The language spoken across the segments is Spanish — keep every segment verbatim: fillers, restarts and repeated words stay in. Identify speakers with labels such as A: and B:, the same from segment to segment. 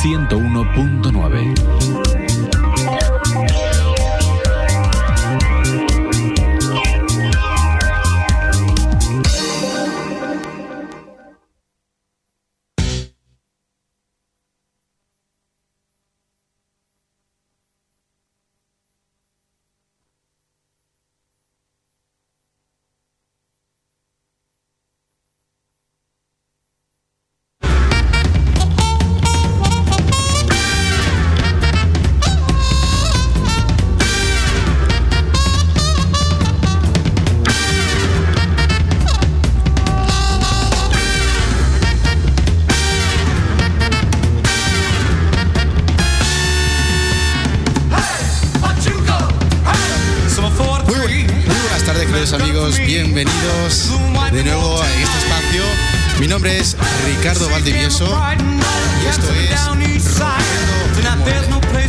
A: ciento uno punto nueve.
B: Amigos, bienvenidos de nuevo a este espacio. Mi nombre es Ricardo Valdivieso y esto es Rompiendo Moldes.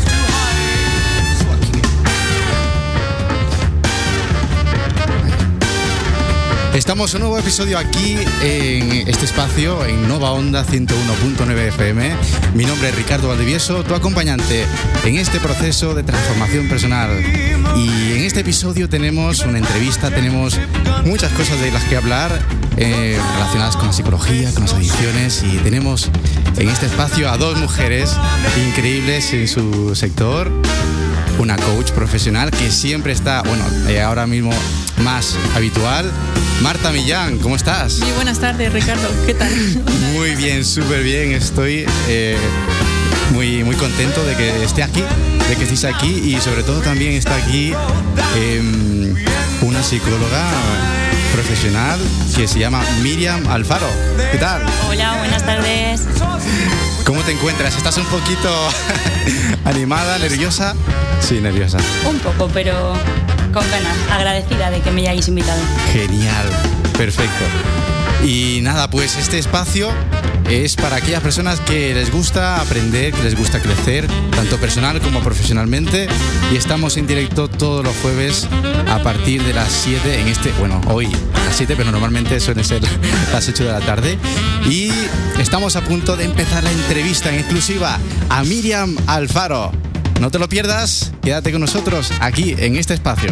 B: Estamos en un nuevo episodio aquí en este espacio, en Nova Onda ciento uno punto nueve F M. Mi nombre es Ricardo Valdivieso, tu acompañante en este proceso de transformación personal. Y en este episodio tenemos una entrevista, tenemos muchas cosas de las que hablar eh, relacionadas con la psicología, con las adicciones. Y tenemos en este espacio a dos mujeres increíbles en su sector. Una coach profesional que siempre está, bueno, eh, ahora mismo más habitual. Marta Millán, ¿cómo estás?
C: Muy buenas tardes, Ricardo. ¿Qué tal?
B: Muy bien, súper bien. Estoy eh, muy, muy contento de que esté aquí, de que estés aquí y sobre todo también está aquí eh, una psicóloga profesional que se llama Miriam Alfaro. ¿Qué tal?
C: Hola, buenas tardes.
B: ¿Cómo te encuentras? ¿Estás un poquito animada, nerviosa? Sí, nerviosa.
C: Un poco, pero con ganas, agradecida de que me hayáis invitado.
B: Genial, perfecto. Y nada, pues este espacio es para aquellas personas que les gusta aprender, que les gusta crecer, tanto personal como profesionalmente. Y estamos en directo todos los jueves a partir de las siete, en este, bueno, hoy a las siete, pero normalmente suelen ser las ocho de la tarde. Y estamos a punto de empezar la entrevista en exclusiva a Miriam Alfaro. No te lo pierdas, quédate con nosotros aquí en este espacio.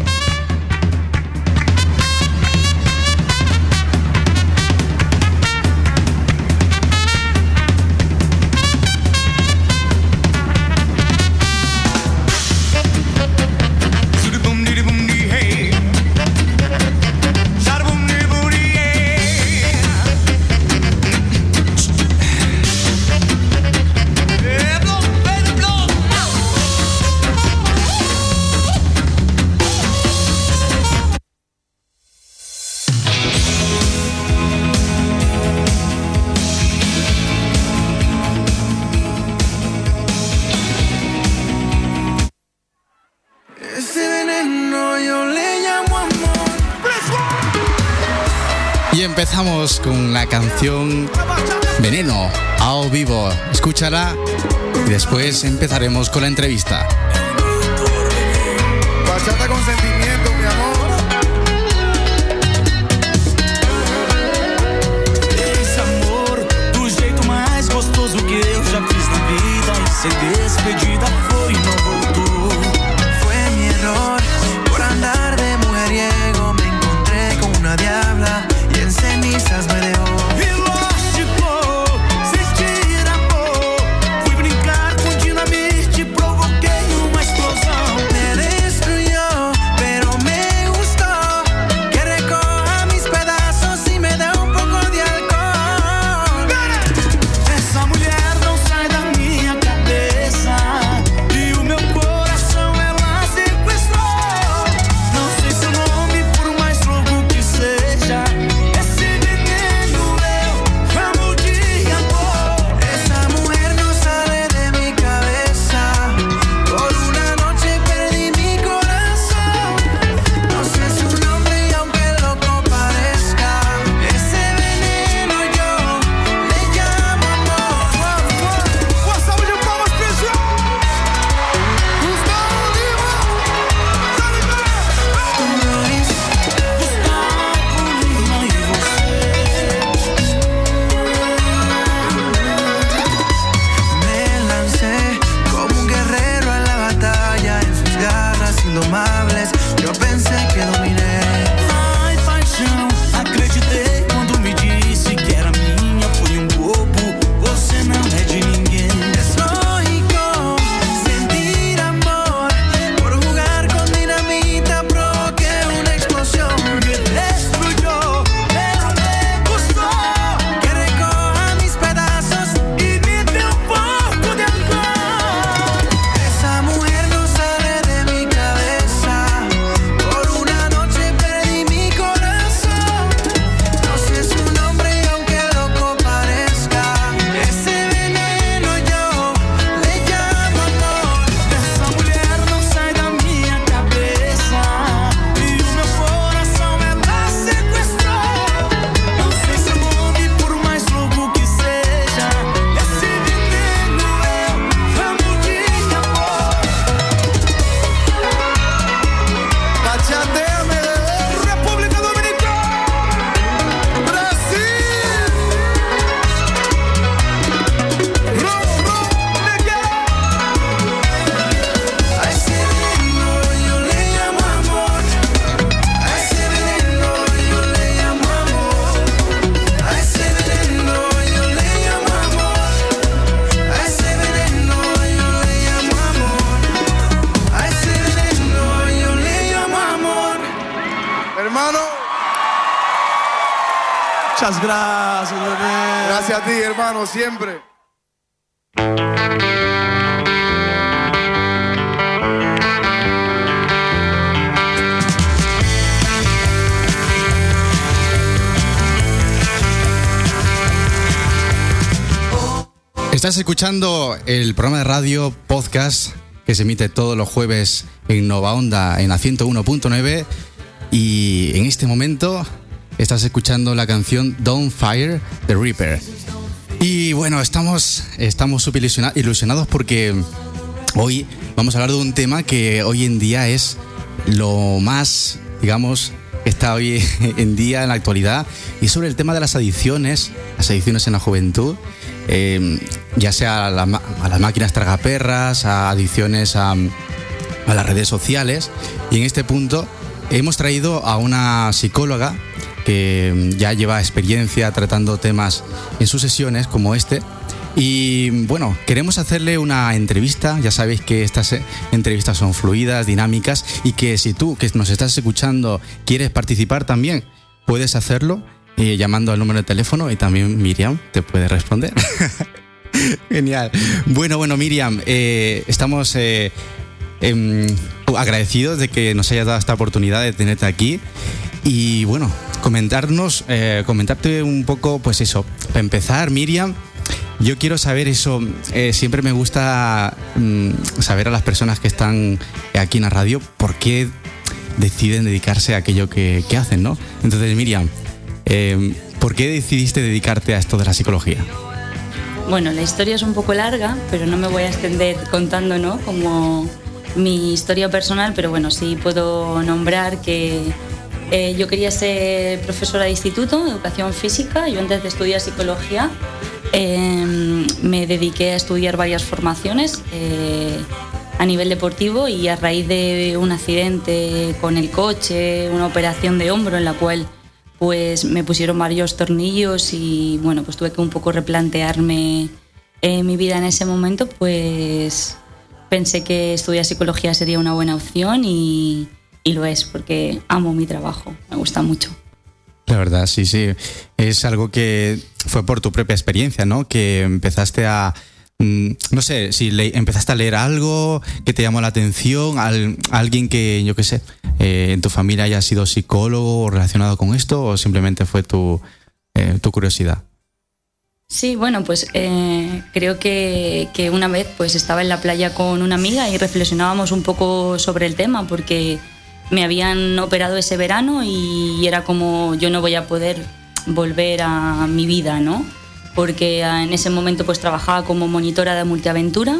B: Empezamos con la canción Veneno, a vivo. Escúchala y después empezaremos con la entrevista.
D: Bachata con sentimiento, mi amor.
E: Esse amor, do jeito mais gostoso que eu já fiz na vida. E sem despedida foi e não voltou.
F: Fue mi error por andar de mujeriego. Me encontré con una diabla. En cenizas me dejó.
E: E lógico, sentir amor. Fui brincar com dinamite, provoquei uma explosão.
F: Me destruyó,
E: Muchas gracias, bebé.
D: Gracias a ti, hermano, siempre.
B: Estás escuchando el programa de radio podcast que se emite todos los jueves en Nova Onda en la ciento uno punto nueve, y en este momento estás escuchando la canción Don't Fire de Reaper. Y bueno, estamos estamos súper ilusionados porque hoy vamos a hablar de un tema que hoy en día es lo más, digamos, que está hoy en día en la actualidad, y sobre el tema de las adicciones, las adicciones en la juventud. Eh, ya sea a, la, a las máquinas tragaperras, a adicciones a, a las redes sociales. Y en este punto hemos traído a una psicóloga que ya lleva experiencia tratando temas en sus sesiones como este. Y bueno, queremos hacerle una entrevista. Ya sabéis que estas entrevistas son fluidas, dinámicas, y que si tú, que nos estás escuchando, quieres participar también, puedes hacerlo Eh, llamando al número de teléfono, y también Miriam te puede responder. Genial. Bueno, bueno, Miriam, eh, estamos eh, eh, agradecidos de que nos hayas dado esta oportunidad de tenerte aquí. Y bueno, comentarnos, eh, comentarte un poco, pues eso. Para empezar, Miriam, yo quiero saber eso. Eh, siempre me gusta mm, saber a las personas que están aquí en la radio por qué deciden dedicarse a aquello que, que hacen, ¿no? Entonces, Miriam, Eh, ¿por qué decidiste dedicarte a esto de la psicología?
C: Bueno, la historia es un poco larga, pero no me voy a extender contando, ¿no?, como mi historia personal, pero bueno, sí puedo nombrar que eh, yo quería ser profesora de instituto, de educación física. Yo antes de estudiar psicología eh, me dediqué a estudiar varias formaciones eh, a nivel deportivo, y a raíz de un accidente con el coche, una operación de hombro en la cual pues me pusieron varios tornillos, y bueno, pues tuve que un poco replantearme eh, mi vida en ese momento. Pues pensé que estudiar psicología sería una buena opción, y, y lo es, porque amo mi trabajo, me gusta mucho.
B: La verdad, sí, sí. Es algo que fue por tu propia experiencia, ¿no? Que empezaste a... No sé, si le, empezaste a leer algo que te llamó la atención, al, alguien que, yo qué sé, eh, en tu familia haya sido psicólogo o relacionado con esto, o simplemente fue tu, eh, tu curiosidad.
C: Sí, bueno, pues eh, creo que, que una vez pues estaba en la playa con una amiga y reflexionábamos un poco sobre el tema, porque me habían operado ese verano y era como, yo no voy a poder volver a mi vida, ¿no? Porque en ese momento pues trabajaba como monitora de multiaventura,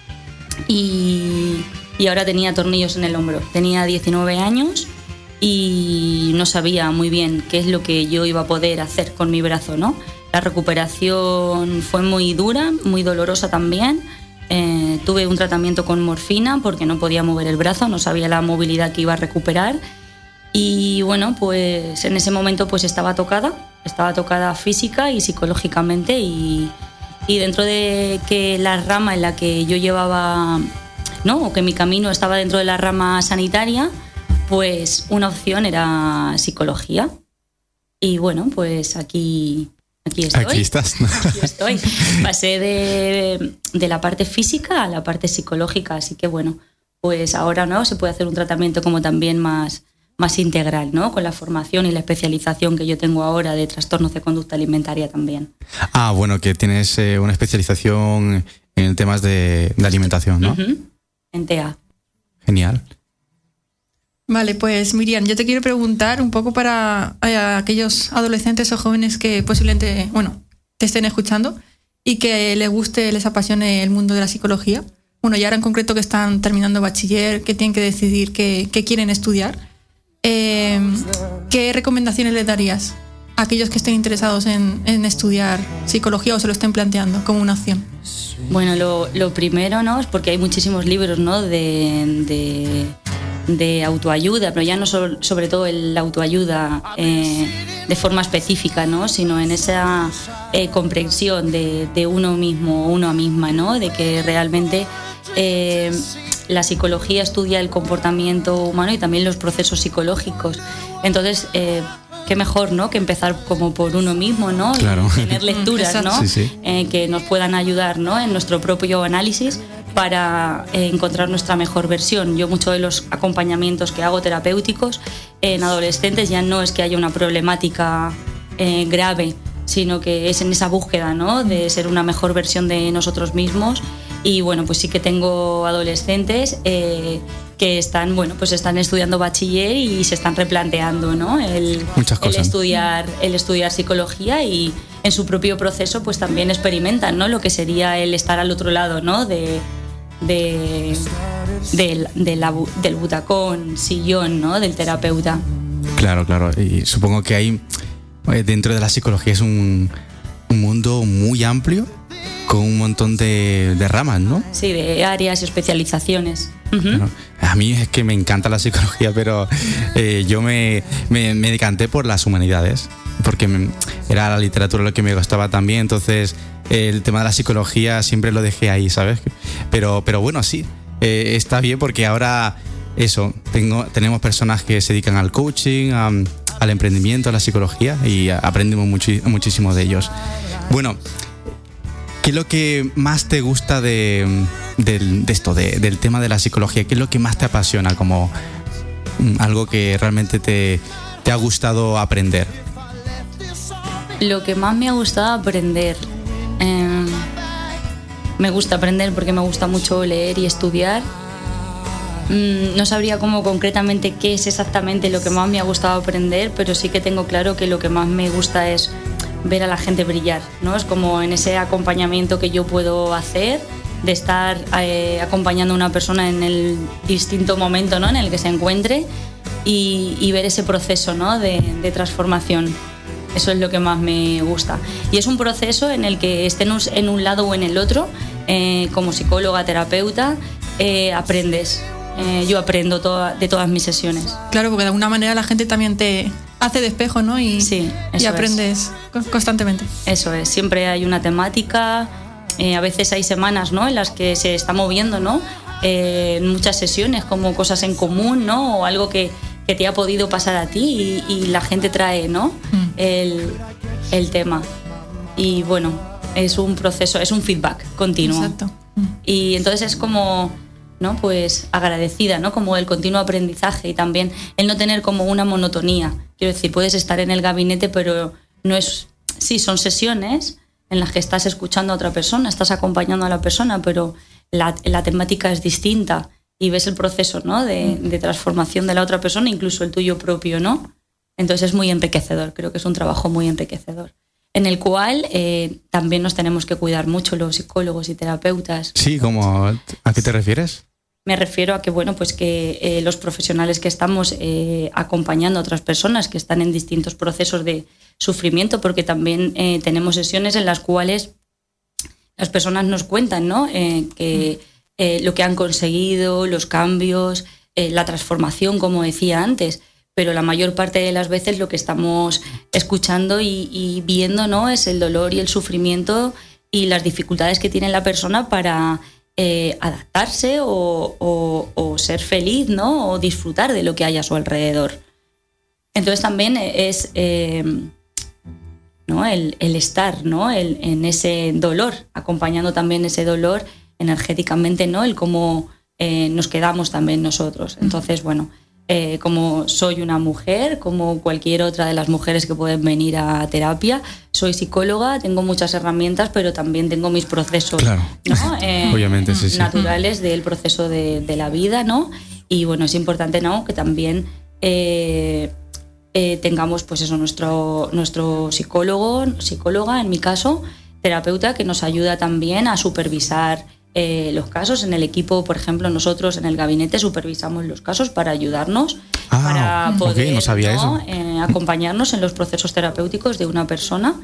C: y, y ahora tenía tornillos en el hombro. Tenía diecinueve años y no sabía muy bien qué es lo que yo iba a poder hacer con mi brazo, ¿no? La recuperación fue muy dura, muy dolorosa también. Eh, tuve un tratamiento con morfina porque no podía mover el brazo, no sabía la movilidad que iba a recuperar. Y bueno, pues en ese momento pues estaba tocada, estaba tocada física y psicológicamente, y, y dentro de que la rama en la que yo llevaba, ¿no?, o que mi camino estaba dentro de la rama sanitaria, pues una opción era psicología. Y bueno, pues aquí, aquí estoy.
B: Aquí estás.
C: Aquí estoy. Pasé de, de la parte física a la parte psicológica, así que bueno, pues ahora no se puede hacer un tratamiento como también más... más integral, ¿no?, con la formación y la especialización que yo tengo ahora de trastornos de conducta alimentaria también.
B: Ah, bueno, que tienes eh, una especialización en temas de, de alimentación, ¿no?
C: Uh-huh. En T A.
B: Genial.
G: Vale, pues Miriam, yo te quiero preguntar un poco para a aquellos adolescentes o jóvenes que posiblemente, bueno, te estén escuchando y que les guste, les apasione el mundo de la psicología. Bueno, y ahora en concreto que están terminando bachiller, que tienen que decidir qué, qué quieren estudiar. Eh, ¿Qué recomendaciones les darías a aquellos que estén interesados en, en estudiar psicología o se lo estén planteando como una opción?
C: Bueno, lo, lo primero, ¿no?, es porque hay muchísimos libros, ¿no?, de, de, de autoayuda, pero ya no so, sobre todo la autoayuda eh, de forma específica, ¿no?, sino en esa eh, comprensión de, de uno mismo, una misma, ¿no?, de que realmente... Eh, la psicología estudia el comportamiento humano y también los procesos psicológicos. Entonces, eh, qué mejor, ¿no? Que empezar como por uno mismo, ¿no?
B: Claro.
C: Y tener lecturas, ¿no?
B: Sí, sí.
C: Eh, que nos puedan ayudar, ¿no? En nuestro propio análisis para eh, encontrar nuestra mejor versión. Yo muchos de los acompañamientos que hago terapéuticos en adolescentes ya no es que haya una problemática eh, grave, sino que es en esa búsqueda, ¿no? De ser una mejor versión de nosotros mismos. Y bueno, pues sí que tengo adolescentes eh, que están, bueno, pues están estudiando bachiller y se están replanteando, ¿no? El,
B: Muchas cosas.
C: el estudiar, el estudiar psicología, y en su propio proceso pues también experimentan, ¿no? Lo que sería el estar al otro lado, ¿no? De, de, de, de la, del butacón, sillón, ¿no? Del terapeuta.
B: Claro, claro. Y supongo que hay, eh, dentro de la psicología es un, un mundo muy amplio con un montón de, de ramas, ¿no?
C: Sí, de áreas y especializaciones. Uh-huh.
B: Bueno, a mí es que me encanta la psicología, pero eh, yo me, me, me decanté por las humanidades, porque me, era la literatura lo que me gustaba también, entonces eh, el tema de la psicología siempre lo dejé ahí, ¿sabes? Pero, pero bueno, sí, eh, está bien porque ahora eso, tengo, tenemos personas que se dedican al coaching, a, al emprendimiento, a la psicología, y aprendemos muchi, muchísimo de ellos. Bueno, ¿qué es lo que más te gusta de, de, de esto, de, del tema de la psicología? ¿Qué es lo que más te apasiona, como algo que realmente te, te ha gustado aprender?
C: Lo que más me ha gustado aprender... Eh, me gusta aprender porque me gusta mucho leer y estudiar. Mm, no sabría cómo concretamente qué es exactamente lo que más me ha gustado aprender, pero sí que tengo claro que lo que más me gusta es ver a la gente brillar, ¿no? Es como en ese acompañamiento que yo puedo hacer, de estar eh, acompañando a una persona en el distinto momento, ¿no? En el que se encuentre, y, y ver ese proceso, ¿no? de, de transformación. Eso es lo que más me gusta. Y es un proceso en el que estemos en un lado o en el otro, eh, como psicóloga, terapeuta, eh, aprendes. Eh, yo aprendo toda, de todas mis sesiones.
G: Claro, porque de alguna manera la gente también te hace de espejo, ¿no? Y,
C: sí, eso
G: y aprendes
C: es.
G: constantemente.
C: Eso es, siempre hay una temática, eh, a veces hay semanas, ¿no? En las que se está moviendo, ¿no? Eh, muchas sesiones, como cosas en común, ¿no? O algo que, que te ha podido pasar a ti, y, y la gente trae, ¿no? Mm. el, el tema. Y bueno, es un proceso, es un feedback continuo.
G: Exacto.
C: Mm. Y entonces es como... ¿no? Pues agradecida, ¿no? Como el continuo aprendizaje, y también el no tener como una monotonía. Quiero decir, puedes estar en el gabinete, pero no es... Sí, son sesiones en las que estás escuchando a otra persona, estás acompañando a la persona, pero la, la temática es distinta, y ves el proceso, ¿no? de, de transformación de la otra persona, incluso el tuyo propio, ¿no? Entonces es muy enriquecedor, creo que es un trabajo muy enriquecedor, en el cual eh, también nos tenemos que cuidar mucho los psicólogos y terapeutas.
B: Sí, ¿cómo, ¿a qué te refieres?
C: Me refiero a que, bueno, pues que eh, los profesionales que estamos eh, acompañando a otras personas que están en distintos procesos de sufrimiento, porque también eh, tenemos sesiones en las cuales las personas nos cuentan, ¿no? Eh, que eh, lo que han conseguido, los cambios, eh, la transformación, como decía antes. Pero la mayor parte de las veces lo que estamos escuchando y, y viendo, ¿no? Es el dolor y el sufrimiento y las dificultades que tiene la persona para eh, adaptarse o, o, o ser feliz, ¿no? O disfrutar de lo que hay a su alrededor. Entonces también es eh, ¿no? el, el estar, ¿no? el, en ese dolor, acompañando también ese dolor energéticamente, ¿no? El cómo eh, nos quedamos también nosotros. Entonces, bueno... Eh, como soy una mujer, como cualquier otra de las mujeres que pueden venir a terapia, soy psicóloga, tengo muchas herramientas, pero también tengo mis procesos,
B: claro.
C: ¿no? eh,
B: Obviamente, sí, sí.
C: naturales del proceso de, de la vida, ¿no? Y bueno, es importante, ¿no? Que también eh, eh, tengamos, pues eso, nuestro, nuestro psicólogo, psicóloga, en mi caso, terapeuta, que nos ayuda también a supervisar Eh, los casos. En el equipo, por ejemplo, nosotros en el gabinete supervisamos los casos para ayudarnos,
B: ah,
C: para poder
B: okay, no sabía
C: ¿no?
B: eso.
C: Eh, acompañarnos en los procesos terapéuticos de una persona,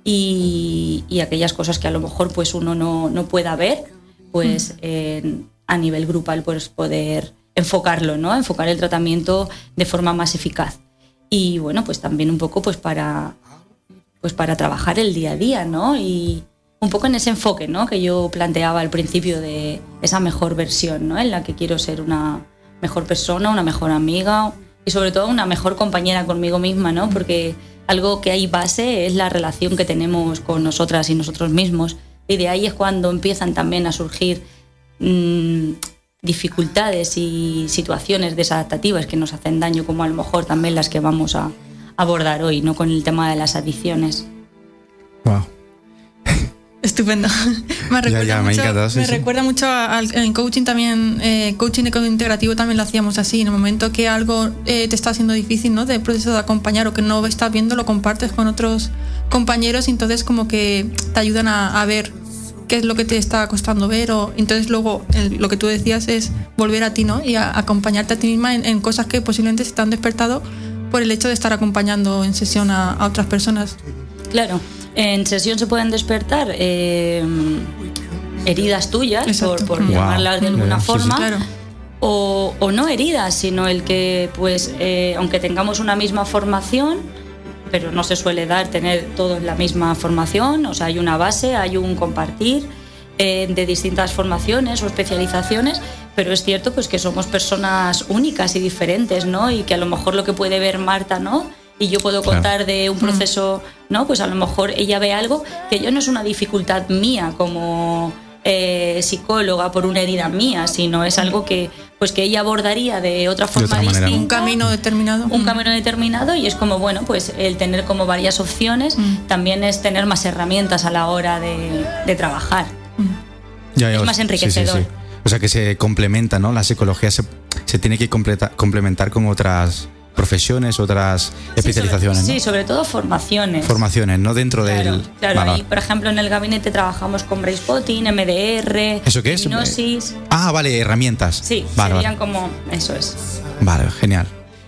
C: y, y aquellas cosas que a lo mejor pues uno no, no pueda ver, pues eh, a nivel grupal pues poder enfocarlo, ¿no? Enfocar el tratamiento de forma más eficaz. Y bueno, pues también un poco pues para, pues para trabajar el día a día, ¿no? Y un poco en ese enfoque, ¿no? Que yo planteaba al principio, de esa mejor versión, ¿no? En la que quiero ser una mejor persona, una mejor amiga, y sobre todo una mejor compañera conmigo misma, ¿no? Porque algo que hay base es la relación que tenemos con nosotras y nosotros mismos, y de ahí es cuando empiezan también a surgir mmm, dificultades y situaciones desadaptativas que nos hacen daño, como a lo mejor también las que vamos a abordar hoy, ¿no? Con el tema de las adicciones.
B: Wow.
G: Estupendo. Me recuerda
B: ya, ya, me
G: mucho,
B: encanta, sí,
G: me
B: sí.
G: recuerda mucho al en coaching también, eh, coaching integrativo también lo hacíamos así. En el momento que algo eh, te está haciendo difícil, ¿no? De proceso de acompañar o que no estás viendo, lo compartes con otros compañeros y entonces como que te ayudan a, a ver qué es lo que te está costando ver, o entonces luego el, lo que tú decías es volver a ti, ¿no? Y a, a acompañarte a ti misma en, en cosas que posiblemente se te han despertado por el hecho de estar acompañando en sesión a, a otras personas.
C: Claro, en sesión se pueden despertar eh, heridas tuyas, por, por
B: Wow.
C: llamarlas de alguna
B: Sí, sí.
C: forma,
G: Claro.
C: o, o no heridas, sino el que, pues, eh, aunque tengamos una misma formación, pero no se suele dar tener todos la misma formación, o sea, hay una base, hay un compartir eh, de distintas formaciones o especializaciones, pero es cierto pues que somos personas únicas y diferentes, ¿no? Y que a lo mejor lo que puede ver Marta, ¿no? Y yo puedo contar de un proceso, ¿no? Pues a lo mejor ella ve algo que yo no es una dificultad mía como eh, psicóloga por una herida mía, sino es algo que, pues que ella abordaría de otra forma
B: otra manera,
C: distinta.
B: ¿no?
G: Un camino determinado.
C: Un camino determinado, y es como, bueno, pues el tener como varias opciones
G: Mm.
C: también es tener más herramientas a la hora de, de trabajar.
B: Ya, ya,
C: Es
B: os-
C: más enriquecedor.
B: sí, sí, sí. O sea que se complementa, ¿no? La psicología se, se tiene que completa- complementar con otras profesiones, otras especializaciones,
C: Sí, sobre,
B: ¿no?
C: sí, sobre todo formaciones.
B: Formaciones, ¿no? Dentro
C: Claro,
B: del...
C: claro,
B: Vale,
C: ahí,
B: vale.
C: por ejemplo, en el gabinete trabajamos con Brain Spotting, M D R,
B: ¿Eso qué es?
C: hipnosis.
B: Ah, vale, herramientas.
C: Sí,
B: vale,
C: serían
B: vale.
C: como... Eso es.
B: Vale, genial.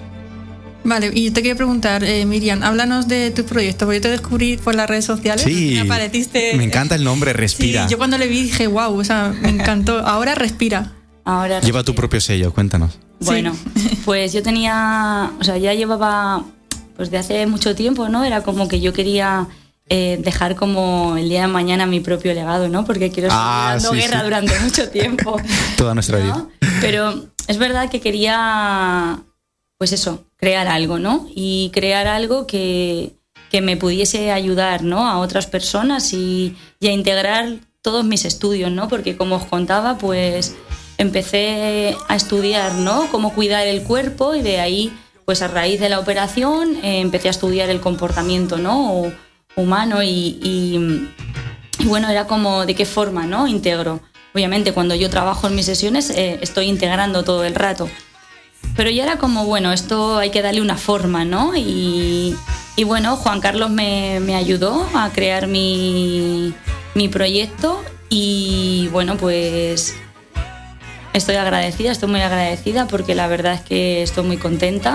G: Vale, y te quería preguntar, eh, Miriam, háblanos de tu proyecto, porque yo te descubrí por las redes sociales.
B: Sí,
G: Me apareciste.
B: me encanta el nombre, Respira.
G: Sí, yo cuando le vi dije, wow, o sea, me encantó. Ahora Respira.
C: Ahora
B: Lleva tu
C: respira.
B: propio sello, cuéntanos.
C: Bueno, pues yo tenía, o sea, ya llevaba, pues de hace mucho tiempo, ¿no? Era como que yo quería eh, dejar como el día de mañana mi propio legado, ¿no? Porque quiero seguir
B: Ah,
C: dando
B: sí,
C: guerra
B: sí.
C: durante mucho tiempo.
B: Toda nuestra
C: ¿no?
B: vida.
C: Pero es verdad que quería, pues eso, crear algo, ¿no? Y crear algo que, que me pudiese ayudar, ¿no? A otras personas y, y a integrar todos mis estudios, ¿no? Porque como os contaba, pues empecé a estudiar, ¿no? Cómo cuidar el cuerpo, y de ahí, pues a raíz de la operación, eh, empecé a estudiar el comportamiento, ¿no? Humano y, y, y bueno, era como de qué forma, ¿no? Integro. Obviamente cuando yo trabajo en mis sesiones eh, estoy integrando todo el rato. Pero ya era como, bueno, esto hay que darle una forma, ¿no? Y, y bueno, Juan Carlos me, me ayudó a crear mi, mi proyecto, y bueno, pues estoy agradecida, estoy muy agradecida, porque la verdad es que estoy muy contenta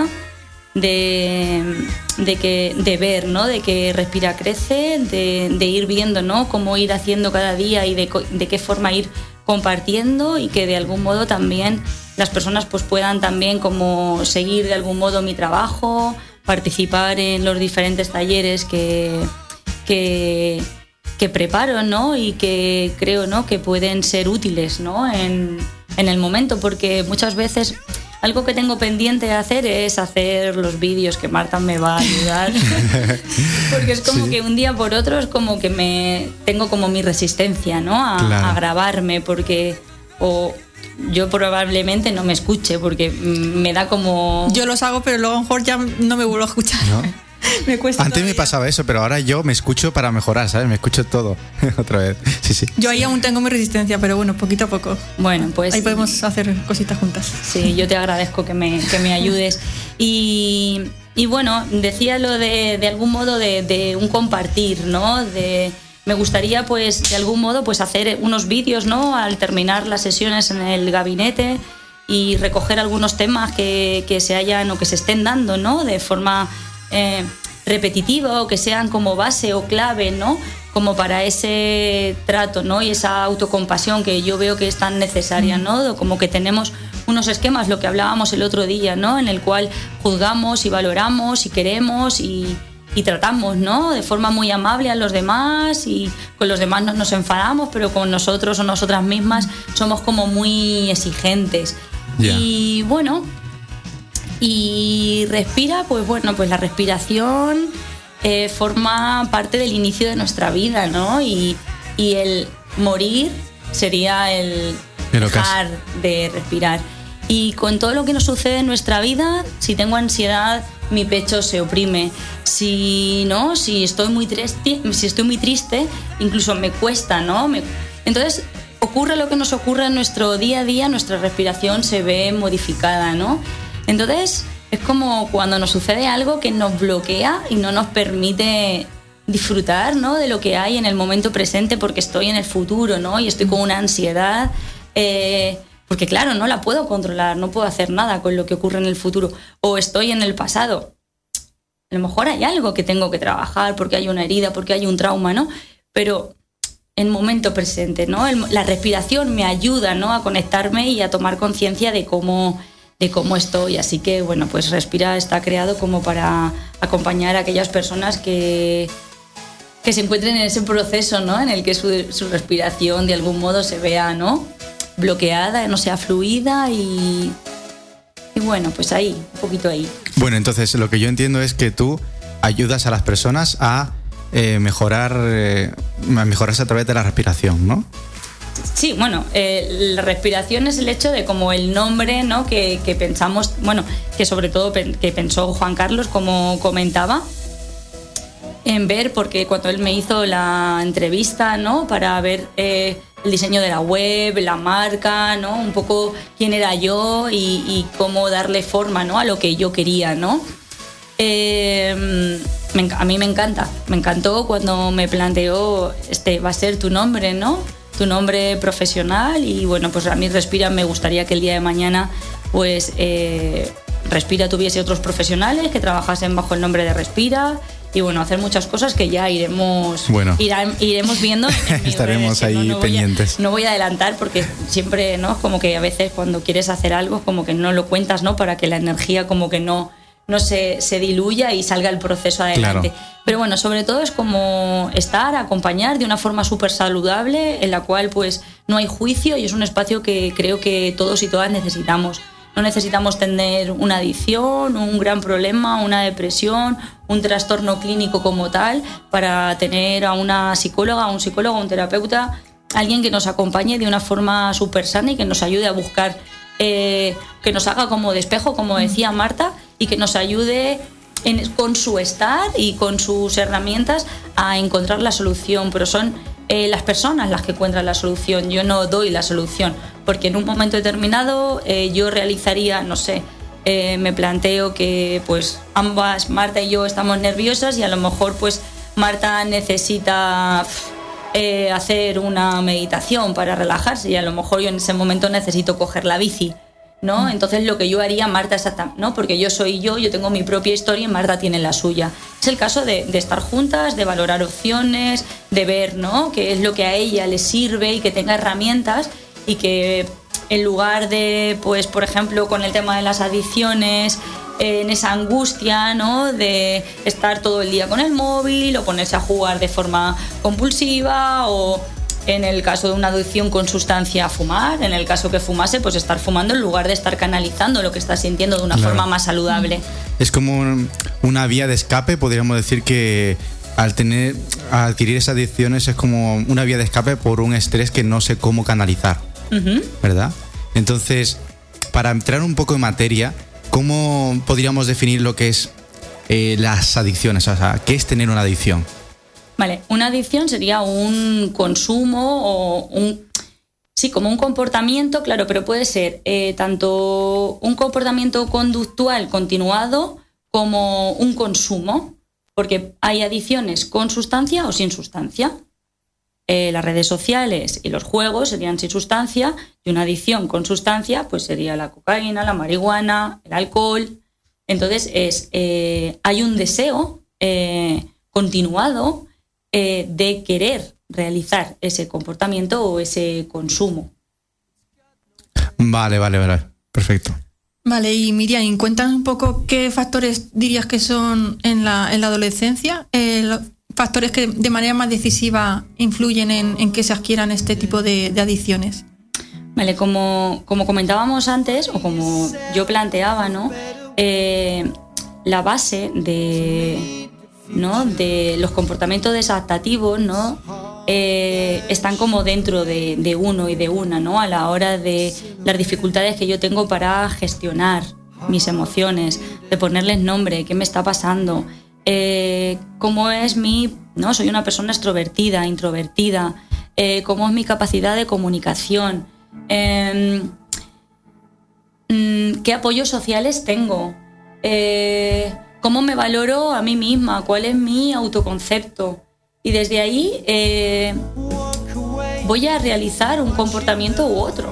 C: de, de, que, de ver, ¿no? De que Respira crece, de, de ir viendo, ¿no? Cómo ir haciendo cada día y de, de qué forma ir compartiendo, y que de algún modo también las personas pues puedan también como seguir de algún modo mi trabajo, participar en los diferentes talleres que, que, que preparo, ¿no? Y que creo, ¿no? Que pueden ser útiles, ¿no? En, en el momento, porque muchas veces algo que tengo pendiente de hacer es hacer los vídeos que Marta me va a ayudar. Porque es como
B: Sí.
C: que un día por otro es como que me tengo como mi resistencia, ¿no? A,
B: Claro.
C: a grabarme, porque o yo probablemente no me escuche, porque mm, me da como...
G: Yo los hago, pero luego a lo mejor ya no me vuelvo a escuchar.
B: ¿No?
G: Me cuesta.
B: Antes me
G: todavía.
B: pasaba eso, pero ahora yo me escucho para mejorar, ¿sabes? Me escucho todo otra vez. Sí, sí.
G: Yo ahí aún tengo mi resistencia, pero bueno, poquito a poco.
C: Bueno, pues...
G: Ahí podemos hacer cositas juntas.
C: Sí, yo te agradezco que me, que me ayudes. Y, y bueno, decía lo de, de algún modo de, de un compartir, ¿no? De, me gustaría, pues, de algún modo, pues hacer unos vídeos, ¿no? Al terminar las sesiones en el gabinete, y recoger algunos temas que, que se hayan o que se estén dando, ¿no? De forma eh, repetitiva, o que sean como base o clave, ¿no? Como para ese trato, ¿no? Y esa autocompasión que yo veo que es tan necesaria, ¿no? Como que tenemos unos esquemas, lo que hablábamos el otro día, ¿no? En el cual juzgamos y valoramos y queremos y, y tratamos, ¿no? De forma muy amable a los demás, y con los demás no nos enfadamos, pero con nosotros o nosotras mismas somos como muy exigentes.
B: Ya.
C: Y bueno, Y respira, pues bueno, pues la respiración eh, forma parte del inicio de nuestra vida, ¿no? Y, y el morir sería el dejar de respirar. Y con todo lo que nos sucede en nuestra vida, si tengo ansiedad, mi pecho se oprime. Si no, si estoy muy triste, si estoy muy triste, incluso me cuesta, ¿no? Me... Entonces, ocurre lo que nos ocurre en nuestro día a día, nuestra respiración se ve modificada, ¿no? Entonces, es como cuando nos sucede algo que nos bloquea y no nos permite disfrutar, ¿no?, de lo que hay en el momento presente porque estoy en el futuro, ¿no? Y estoy con una ansiedad, eh, porque claro, no la puedo controlar, no puedo hacer nada con lo que ocurre en el futuro. O estoy en el pasado. A lo mejor hay algo que tengo que trabajar porque hay una herida, porque hay un trauma, ¿no? Pero en momento presente, ¿no? El, la respiración me ayuda, ¿no?, a conectarme y a tomar conciencia de cómo... de cómo estoy, así que bueno, pues Respira está creado como para acompañar a aquellas personas que, que se encuentren en ese proceso, ¿no?, en el que su, su respiración de algún modo se vea, ¿no?, bloqueada, no sea fluida y, y bueno, pues ahí, un poquito ahí.
B: Bueno, entonces lo que yo entiendo es que tú ayudas a las personas a eh, mejorar, eh, a mejorarse a través de la respiración, ¿no?
C: Sí, bueno, eh, la respiración es el hecho de como el nombre, ¿no?, que, que pensamos, bueno, que sobre todo pen, que pensó Juan Carlos, como comentaba, en ver, porque cuando él me hizo la entrevista, ¿no?, para ver eh, el diseño de la web, la marca, ¿no?, un poco quién era yo y, y cómo darle forma, ¿no?, a lo que yo quería, ¿no? Eh, me, a mí me encanta, me encantó cuando me planteó, este va a ser tu nombre, ¿no?, tu nombre profesional. Y bueno, pues a mí Respira, me gustaría que el día de mañana pues eh, Respira tuviese otros profesionales que trabajasen bajo el nombre de Respira y bueno, hacer muchas cosas que ya iremos
B: bueno.
C: irá, iremos viendo en mi
B: estaremos
C: redes,
B: ahí
C: no, no
B: pendientes.
C: Voy a, no voy a adelantar porque siempre, ¿no?, como que a veces cuando quieres hacer algo como que no lo cuentas, ¿no?, para que la energía como que no no se, se diluya y salga el proceso adelante. Claro. Pero bueno, sobre todo es como estar, acompañar de una forma súper saludable, en la cual pues no hay juicio y es un espacio que creo que todos y todas necesitamos. No necesitamos tener una adicción, un gran problema, una depresión, un trastorno clínico como tal, para tener a una psicóloga, a un psicólogo, a un terapeuta, alguien que nos acompañe de una forma súper sana y que nos ayude a buscar, eh, que nos haga como de espejo, como decía Marta, y que nos ayude en, con su estar y con sus herramientas a encontrar la solución. Pero son eh, las personas las que encuentran la solución. Yo no doy la solución, porque en un momento determinado eh, yo realizaría, no sé, eh, me planteo que pues ambas, Marta y yo, estamos nerviosas y a lo mejor pues Marta necesita eh, hacer una meditación para relajarse y a lo mejor yo en ese momento necesito coger la bici, ¿no? Entonces lo que yo haría, Marta exactamente, ¿no? Porque yo soy yo, yo tengo mi propia historia y Marta tiene la suya. Es el caso de, de estar juntas, de valorar opciones, de ver, ¿no?, qué es lo que a ella le sirve y que tenga herramientas y que en lugar de, pues, por ejemplo, con el tema de las adicciones, eh, en esa angustia, ¿no?, de estar todo el día con el móvil o ponerse a jugar de forma compulsiva o... En el caso de una adicción con sustancia, a fumar. En el caso que fumase, pues estar fumando en lugar de estar canalizando lo que está sintiendo de una claro. forma más saludable.
B: Es como un, una vía de escape, podríamos decir que al tener, al adquirir esas adicciones es como una vía de escape por un estrés que no sé cómo canalizar, uh-huh. ¿verdad? Entonces, para entrar un poco en materia, ¿cómo podríamos definir lo que es eh, las adicciones? O sea, ¿qué es tener una adicción?
C: Vale, una adicción sería un consumo o un... Sí, como un comportamiento, claro, pero puede ser eh, tanto un comportamiento conductual continuado como un consumo, porque hay adicciones con sustancia o sin sustancia. Eh, las redes sociales y los juegos serían sin sustancia y una adicción con sustancia pues sería la cocaína, la marihuana, el alcohol. Entonces es eh, hay un deseo eh, continuado Eh, de querer realizar ese comportamiento o ese consumo.
B: Vale, vale, vale. Perfecto.
G: Vale, y Miriam, cuéntanos un poco qué factores dirías que son en la, en la adolescencia, eh, los factores que de manera más decisiva influyen en, en que se adquieran este tipo de, de adicciones.
C: Vale, como, como comentábamos antes, o como yo planteaba, ¿no? eh, la base de, ¿no? de los comportamientos desadaptativos, ¿no? eh, están como dentro de, de uno y de una, ¿no? A la hora de las dificultades que yo tengo para gestionar mis emociones, de ponerles nombre, qué me está pasando, eh, cómo es mi, ¿no? Soy una persona extrovertida, introvertida, eh, cómo es mi capacidad de comunicación, eh, qué apoyos sociales tengo, eh, cómo me valoro a mí misma, cuál es mi autoconcepto. Y desde ahí eh, voy a realizar un comportamiento u otro,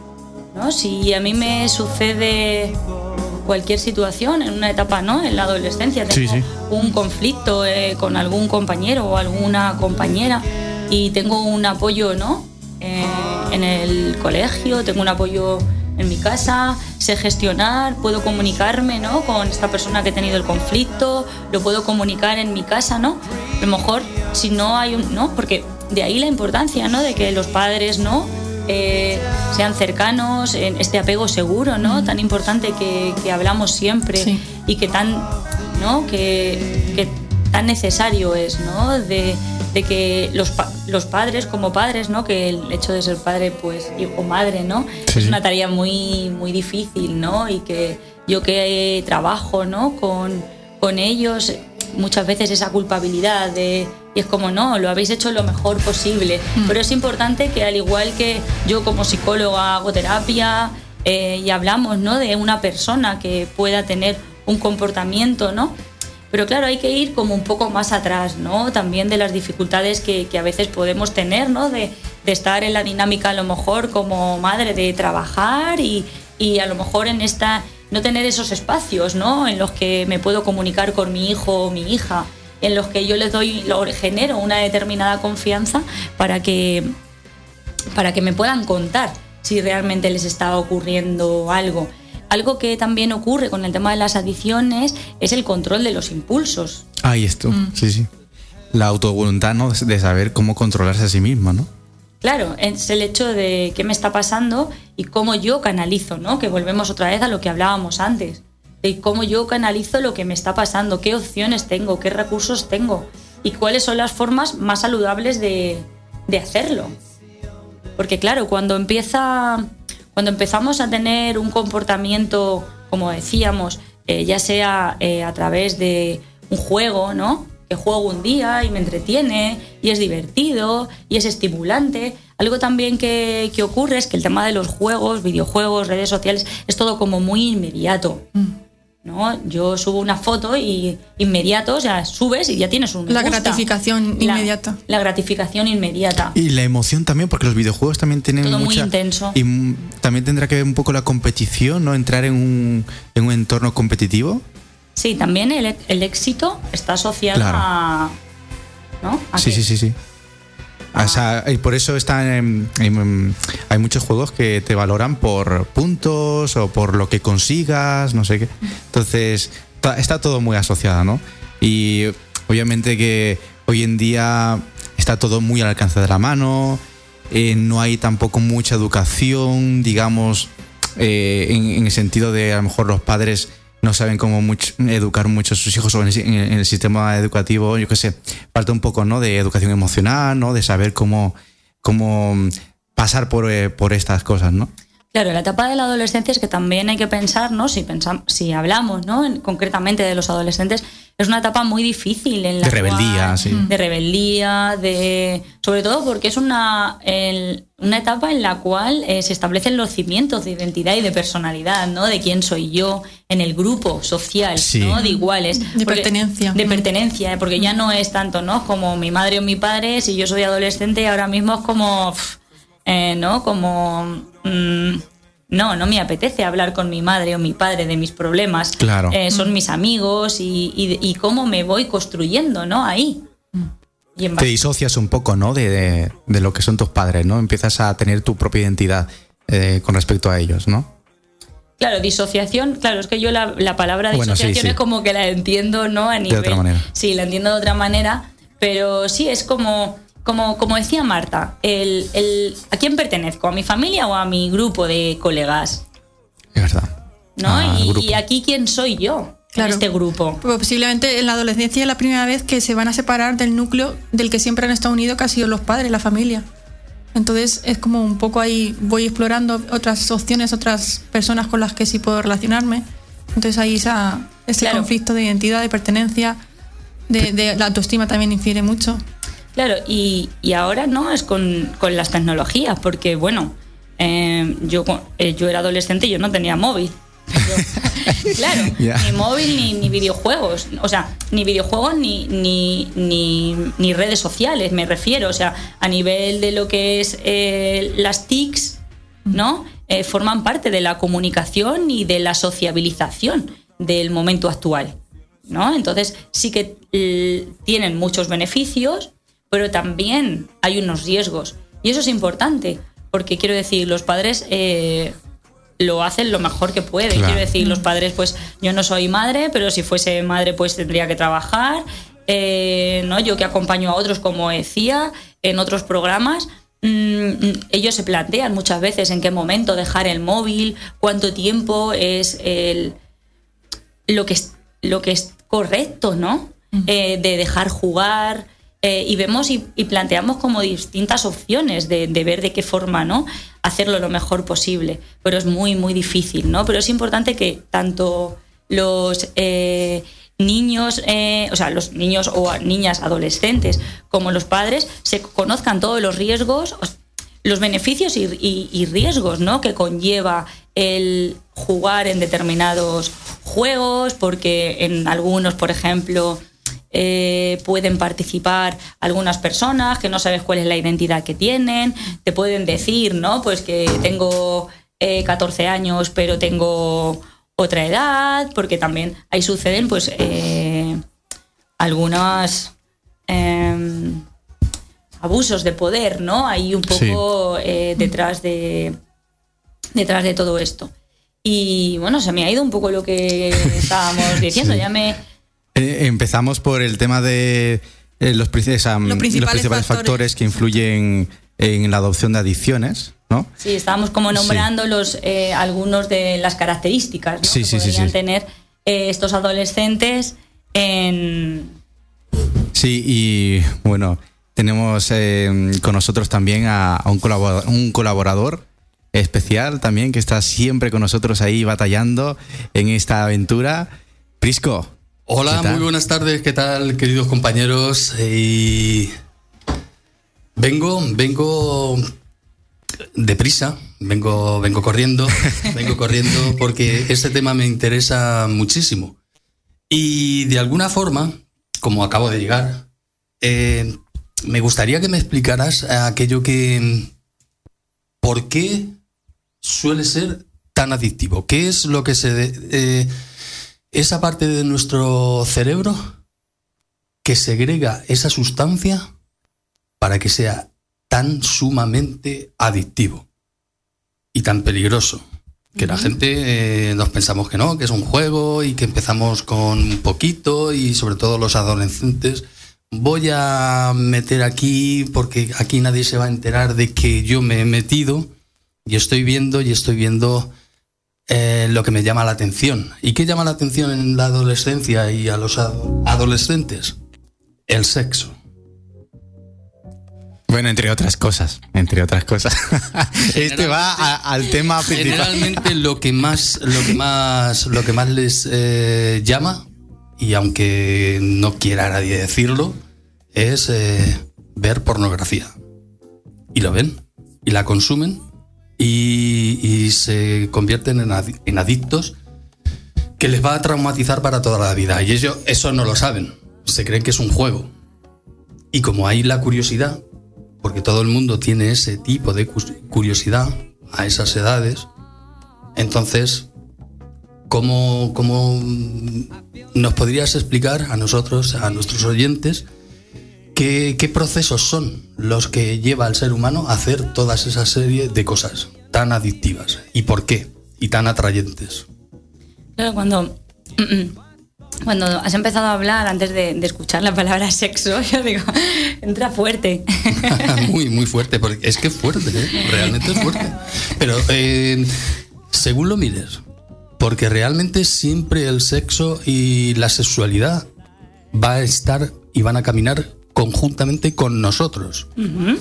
C: ¿no? Si a mí me sucede cualquier situación en una etapa, ¿no? En la adolescencia tengo sí, sí. un conflicto eh, con algún compañero o alguna compañera y tengo un apoyo, ¿no? Eh, en el colegio, tengo un apoyo en mi casa, sé gestionar, puedo comunicarme, ¿no? Con esta persona que he tenido el conflicto, lo puedo comunicar en mi casa, ¿no? A lo mejor si no hay un, ¿no? Porque de ahí la importancia, ¿no? De que los padres, ¿no? Eh, sean cercanos, en este apego seguro, ¿no? Tan importante que, que hablamos siempre sí. y que tan, ¿no? Que, que tan necesario es, ¿no? De, de que los, los padres como padres, ¿no? Que el hecho de ser padre, pues, o madre, ¿no? Sí. Es una tarea muy, muy difícil, ¿no? Y que yo que trabajo, ¿no? Con, con ellos, muchas veces esa culpabilidad de, y es como, no, lo habéis hecho lo mejor posible. Mm. Pero es importante que, al igual que yo como psicóloga hago terapia eh, y hablamos, ¿no? De una persona que pueda tener un comportamiento, ¿no? Pero claro, hay que ir como un poco más atrás, ¿no? También de las dificultades que, que a veces podemos tener, ¿no? De, de estar en la dinámica a lo mejor como madre, de trabajar y, y a lo mejor en esta no tener esos espacios, ¿no? En los que me puedo comunicar con mi hijo o mi hija, en los que yo les doy, lo genero una determinada confianza para que, para que me puedan contar si realmente les está ocurriendo algo. Algo que también ocurre con el tema de las adicciones es el control de los impulsos.
B: Ahí esto, mm. sí, sí. La autovoluntad, ¿no? De saber cómo controlarse a sí mismo, ¿no?
C: Claro, es el hecho de qué me está pasando y cómo yo canalizo, ¿no? Que volvemos otra vez a lo que hablábamos antes. De cómo yo canalizo lo que me está pasando, qué opciones tengo, qué recursos tengo y cuáles son las formas más saludables de, de hacerlo. Porque claro, cuando empieza... Cuando empezamos a tener un comportamiento, como decíamos, eh, ya sea eh, a través de un juego, ¿no? Que juego un día y me entretiene y es divertido y es estimulante. Algo también que, que ocurre es que el tema de los juegos, videojuegos, redes sociales, es todo como muy inmediato. Mm. ¿No? Yo subo una foto y inmediato, o sea, subes y ya tienes un me
G: La
C: gusta.
G: gratificación
C: la,
G: inmediata.
C: La gratificación inmediata.
B: Y la emoción también, porque los videojuegos también tienen
C: todo
B: mucha...
C: muy intenso.
B: Y también tendrá que ver un poco la competición, ¿no? Entrar en un, en un entorno competitivo.
C: Sí, también el, el éxito está asociado
B: claro.
C: a... ¿no? ¿A
B: sí,
C: qué?
B: sí, sí, sí. O sea, y por eso están en, en, hay muchos juegos que te valoran por puntos o por lo que consigas, no sé qué. Entonces, está todo muy asociado, ¿no? Y obviamente que hoy en día está todo muy al alcance de la mano, eh, no hay tampoco mucha educación, digamos, eh, en, en el sentido de a lo mejor los padres no saben cómo mucho, educar mucho a sus hijos o en el, en el sistema educativo, yo qué sé, falta un poco, ¿no? De educación emocional, ¿no? De saber cómo, cómo pasar por, eh, por estas cosas, ¿no?
C: Claro, la etapa de la adolescencia es que también hay que pensar, ¿no? Si pensamos, si hablamos, ¿no? En, concretamente de los adolescentes, es una etapa muy difícil en la
B: de rebeldía,
C: cual,
B: sí.
C: De rebeldía, de sobre todo porque es una el, una etapa en la cual eh, se establecen los cimientos de identidad y de personalidad, ¿no? De quién soy yo en el grupo social,
B: sí.
C: ¿no? De iguales,
G: de porque, pertenencia,
C: de pertenencia, porque ya no es tanto, ¿no? Como mi madre o mi padre. Si yo soy adolescente, ahora mismo es como, eh, ¿no? Como mmm, no, no me apetece hablar con mi madre o mi padre de mis problemas.
B: Claro.
C: Eh, son mis amigos y, y, y cómo me voy construyendo, ¿no? Ahí.
B: Y en base... Te disocias un poco, ¿no? De, de, de lo que son tus padres, ¿no? Empiezas a tener tu propia identidad eh, con respecto a ellos, ¿no?
C: Claro, disociación, claro, es que yo la, la palabra disociación bueno, sí, sí. es como que la entiendo, ¿no? A nivel,
B: de otra manera.
C: Sí, la entiendo de otra manera, pero sí, es como... Como, como decía Marta, el, el, ¿a quién pertenezco? ¿A mi familia o a mi grupo de colegas?
B: Es verdad.
C: ¿no? Y, y aquí, ¿quién soy yo? Claro. En este grupo.
G: Pues posiblemente en la adolescencia es la primera vez que se van a separar del núcleo del que siempre han estado unidos, que ha sido los padres, la familia. Entonces es como un poco ahí, voy explorando otras opciones, otras personas con las que sí puedo relacionarme. Entonces ahí esa, ese claro. conflicto de identidad, de pertenencia, de, de la autoestima también infiere mucho.
C: Claro, y, y ahora no es con, con las tecnologías, porque bueno, eh, yo, eh, yo era adolescente y yo no tenía móvil. Yo, claro, yeah. ni móvil ni, ni videojuegos, o sea, ni videojuegos ni, ni, ni, ni redes sociales, me refiero, o sea, a nivel de lo que es eh, las T I Cs, ¿no? Eh, forman parte de la comunicación y de la sociabilización del momento actual, ¿no? Entonces sí que eh, tienen muchos beneficios, pero también hay unos riesgos, y eso es importante, porque quiero decir, los padres eh, lo hacen lo mejor que pueden. Claro. Quiero decir, los padres, pues yo no soy madre, pero si fuese madre pues tendría que trabajar, eh, ¿no? Yo que acompaño a otros, como decía, en otros programas, mmm, ellos se plantean muchas veces en qué momento dejar el móvil, cuánto tiempo es el, lo, que es, lo que es correcto, ¿no? Uh-huh. Eh, de dejar jugar. Eh, y vemos y, y planteamos como distintas opciones de, de ver de qué forma, ¿no? Hacerlo lo mejor posible, pero es muy muy difícil, ¿no? Pero es importante que tanto los eh, niños, eh, o sea, los niños o niñas adolescentes como los padres se conozcan todos los riesgos, los beneficios y, y, y riesgos, ¿no? Que conlleva el jugar en determinados juegos, porque en algunos, por ejemplo, Eh, pueden participar algunas personas que no sabes cuál es la identidad que tienen, te pueden decir, ¿no? Pues que tengo eh, catorce años pero tengo otra edad, porque también ahí suceden pues eh, algunos eh, abusos de poder, ¿no? Ahí un poco sí. eh, detrás de detrás de todo esto. Y bueno, se me ha ido un poco lo que estábamos diciendo, sí. ya me
B: Eh, empezamos por el tema de eh, los, esa, los, principales, los principales factores. factores que influyen en la adopción de adicciones, ¿no?
C: Sí, estábamos como nombrando sí. los eh, algunos de las características, ¿no?
B: sí,
C: que
B: sí,
C: podrían
B: sí, sí.
C: tener eh, estos adolescentes en...
B: Sí, y bueno, tenemos eh, con nosotros también a, a un, colaborador, un colaborador especial también que está siempre con nosotros ahí batallando en esta aventura. Prisco.
H: Hola, muy buenas tardes, ¿qué tal, queridos compañeros? Y vengo, vengo deprisa, vengo, vengo corriendo, vengo corriendo porque este tema me interesa muchísimo. Y de alguna forma, como acabo de llegar, eh, me gustaría que me explicaras aquello que, ¿por qué suele ser tan adictivo? ¿Qué es lo que se... Eh, esa parte de nuestro cerebro que segrega esa sustancia para que sea tan sumamente adictivo y tan peligroso? Que la gente eh, nos pensamos que no, que es un juego y que empezamos con un poquito, y sobre todo los adolescentes. Voy a meter aquí porque aquí nadie se va a enterar de que yo me he metido, y estoy viendo y estoy viendo Eh, lo que me llama la atención. ¿Y qué llama la atención en la adolescencia y a los ad- adolescentes? El sexo.
B: Bueno, entre otras cosas, entre otras cosas. Este va a, al tema principal.
H: Generalmente lo que más, lo que más, lo que más les eh, llama, y aunque no quiera nadie decirlo, es eh, ver pornografía. Y lo ven, y la consumen, y, y se convierten en, adi- en adictos que les va a traumatizar para toda la vida. Y ellos eso no lo saben, se creen que es un juego. Y como hay la curiosidad, porque todo el mundo tiene ese tipo de curiosidad a esas edades, entonces, ¿cómo, cómo nos podrías explicar a nosotros, a nuestros oyentes, qué, qué procesos son los que lleva al ser humano a hacer todas esas series de cosas tan adictivas? ¿Y por qué? Y tan atrayentes.
C: Claro, cuando... Cuando has empezado a hablar, antes de, de escuchar la palabra sexo, yo digo, entra fuerte.
H: Muy, muy fuerte, porque es que es fuerte, ¿eh? Realmente es fuerte. Pero eh, según lo mires, Porque realmente siempre el sexo y la sexualidad va a estar y van a caminar conjuntamente con nosotros. Uh-huh.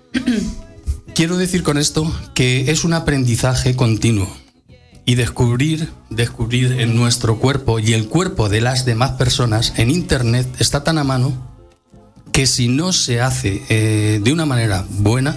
H: Quiero decir con esto que es un aprendizaje continuo y descubrir, descubrir en nuestro cuerpo y el cuerpo de las demás personas en Internet está tan a mano que si no se hace eh, de una manera buena,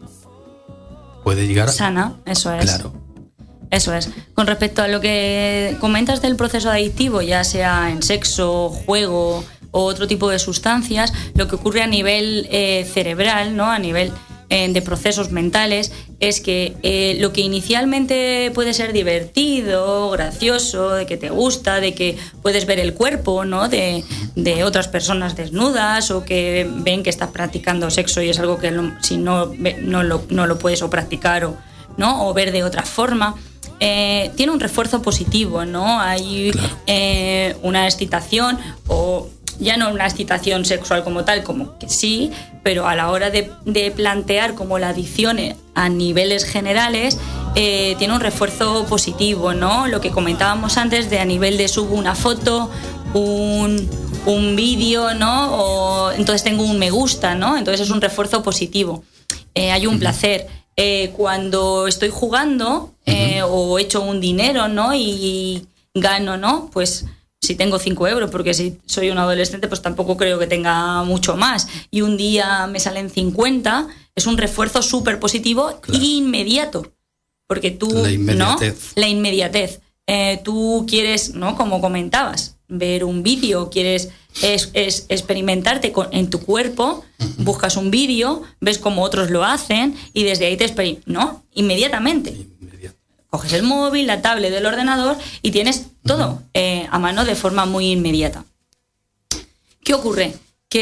H: puede llegar a...
C: sana, eso es.
H: Claro.
C: Eso es. Con respecto a lo que comentas del proceso adictivo, ya sea en sexo, juego o otro tipo de sustancias, lo que ocurre a nivel eh, cerebral, ¿no? A nivel eh, de procesos mentales, es que eh, lo que inicialmente puede ser divertido, gracioso, de que te gusta, de que puedes ver el cuerpo, ¿no? de, de otras personas desnudas, o que ven que estás practicando sexo y es algo que no, si no, no, lo, no lo puedes o practicar o, ¿no? o ver de otra forma. Eh, tiene un refuerzo positivo, ¿no? Hay claro. eh, una excitación, o ya no una excitación sexual como tal, como que sí, pero a la hora de, de plantear como la adicción a niveles generales, eh, tiene un refuerzo positivo, ¿no? Lo que comentábamos antes de a nivel de subo una foto, un, un vídeo, ¿no? O entonces tengo un me gusta, ¿no? Entonces es un refuerzo positivo. Eh, hay un uh-huh. placer. Eh, cuando estoy jugando eh, uh-huh. o echo un dinero, ¿no? Y gano, ¿no? Pues si tengo cinco euros, porque si soy un adolescente, pues tampoco creo que tenga mucho más. Y un día me salen cincuenta, es un refuerzo súper positivo claro. inmediato. Porque tú,
H: la inmediatez.
C: ¿no? La inmediatez. Eh, tú quieres, ¿no? Como comentabas, ver un vídeo, quieres es, es experimentarte con, en tu cuerpo, uh-huh. buscas un vídeo, ves cómo otros lo hacen y desde ahí te experimentas, ¿no? Inmediatamente. Inmediato. Coges el móvil, la tablet del ordenador y tienes todo uh-huh. eh, a mano de forma muy inmediata. ¿Qué ocurre?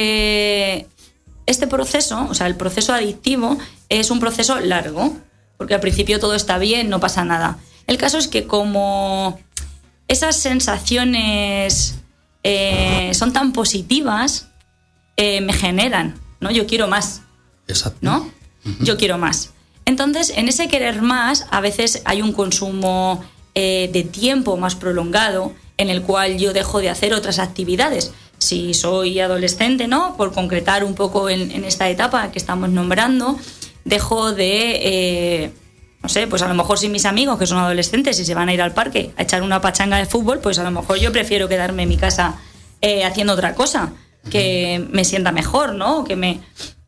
C: Que este proceso, o sea, el proceso adictivo es un proceso largo, porque al principio todo está bien, no pasa nada. El caso es que como esas sensaciones eh, son tan positivas, eh, me generan, ¿no? Yo quiero más.
H: Exacto.
C: ¿No? Uh-huh. Yo quiero más. Entonces, en ese querer más, a veces hay un consumo eh, de tiempo más prolongado en el cual yo dejo de hacer otras actividades. Si soy adolescente, ¿no? Por concretar un poco en, en esta etapa que estamos nombrando, dejo de... Eh, no sé, pues a lo mejor si mis amigos que son adolescentes y se van a ir al parque a echar una pachanga de fútbol, pues a lo mejor yo prefiero quedarme en mi casa eh, haciendo otra cosa que me sienta mejor, ¿no? Que me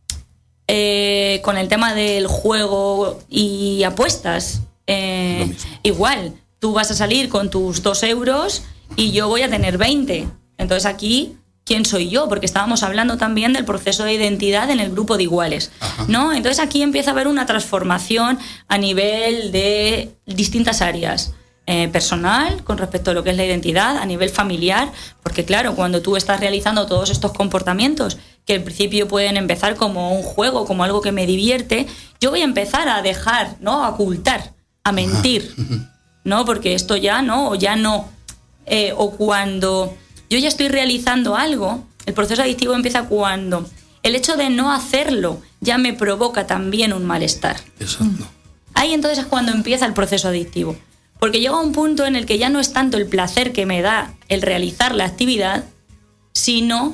C: eh, con el tema del juego y apuestas eh, igual, tú vas a salir con tus dos euros y yo voy a tener veinte. Entonces aquí, ¿quién soy yo? Porque estábamos hablando también del proceso de identidad en el grupo de iguales, Ajá. ¿no? Entonces aquí empieza a haber una transformación a nivel de distintas áreas. Eh, personal, con respecto a lo que es la identidad, a nivel familiar, porque claro, cuando tú estás realizando todos estos comportamientos que al principio pueden empezar como un juego, como algo que me divierte, yo voy a empezar a dejar, ¿no? A ocultar, a mentir, ¿no? Porque esto ya no, o ya no, eh, o cuando... yo ya estoy realizando algo, el proceso adictivo empieza cuando el hecho de no hacerlo ya me provoca también un malestar.
H: Exacto.
C: Ahí entonces es cuando empieza el proceso adictivo. Porque llega un punto en el que ya no es tanto el placer que me da el realizar la actividad, sino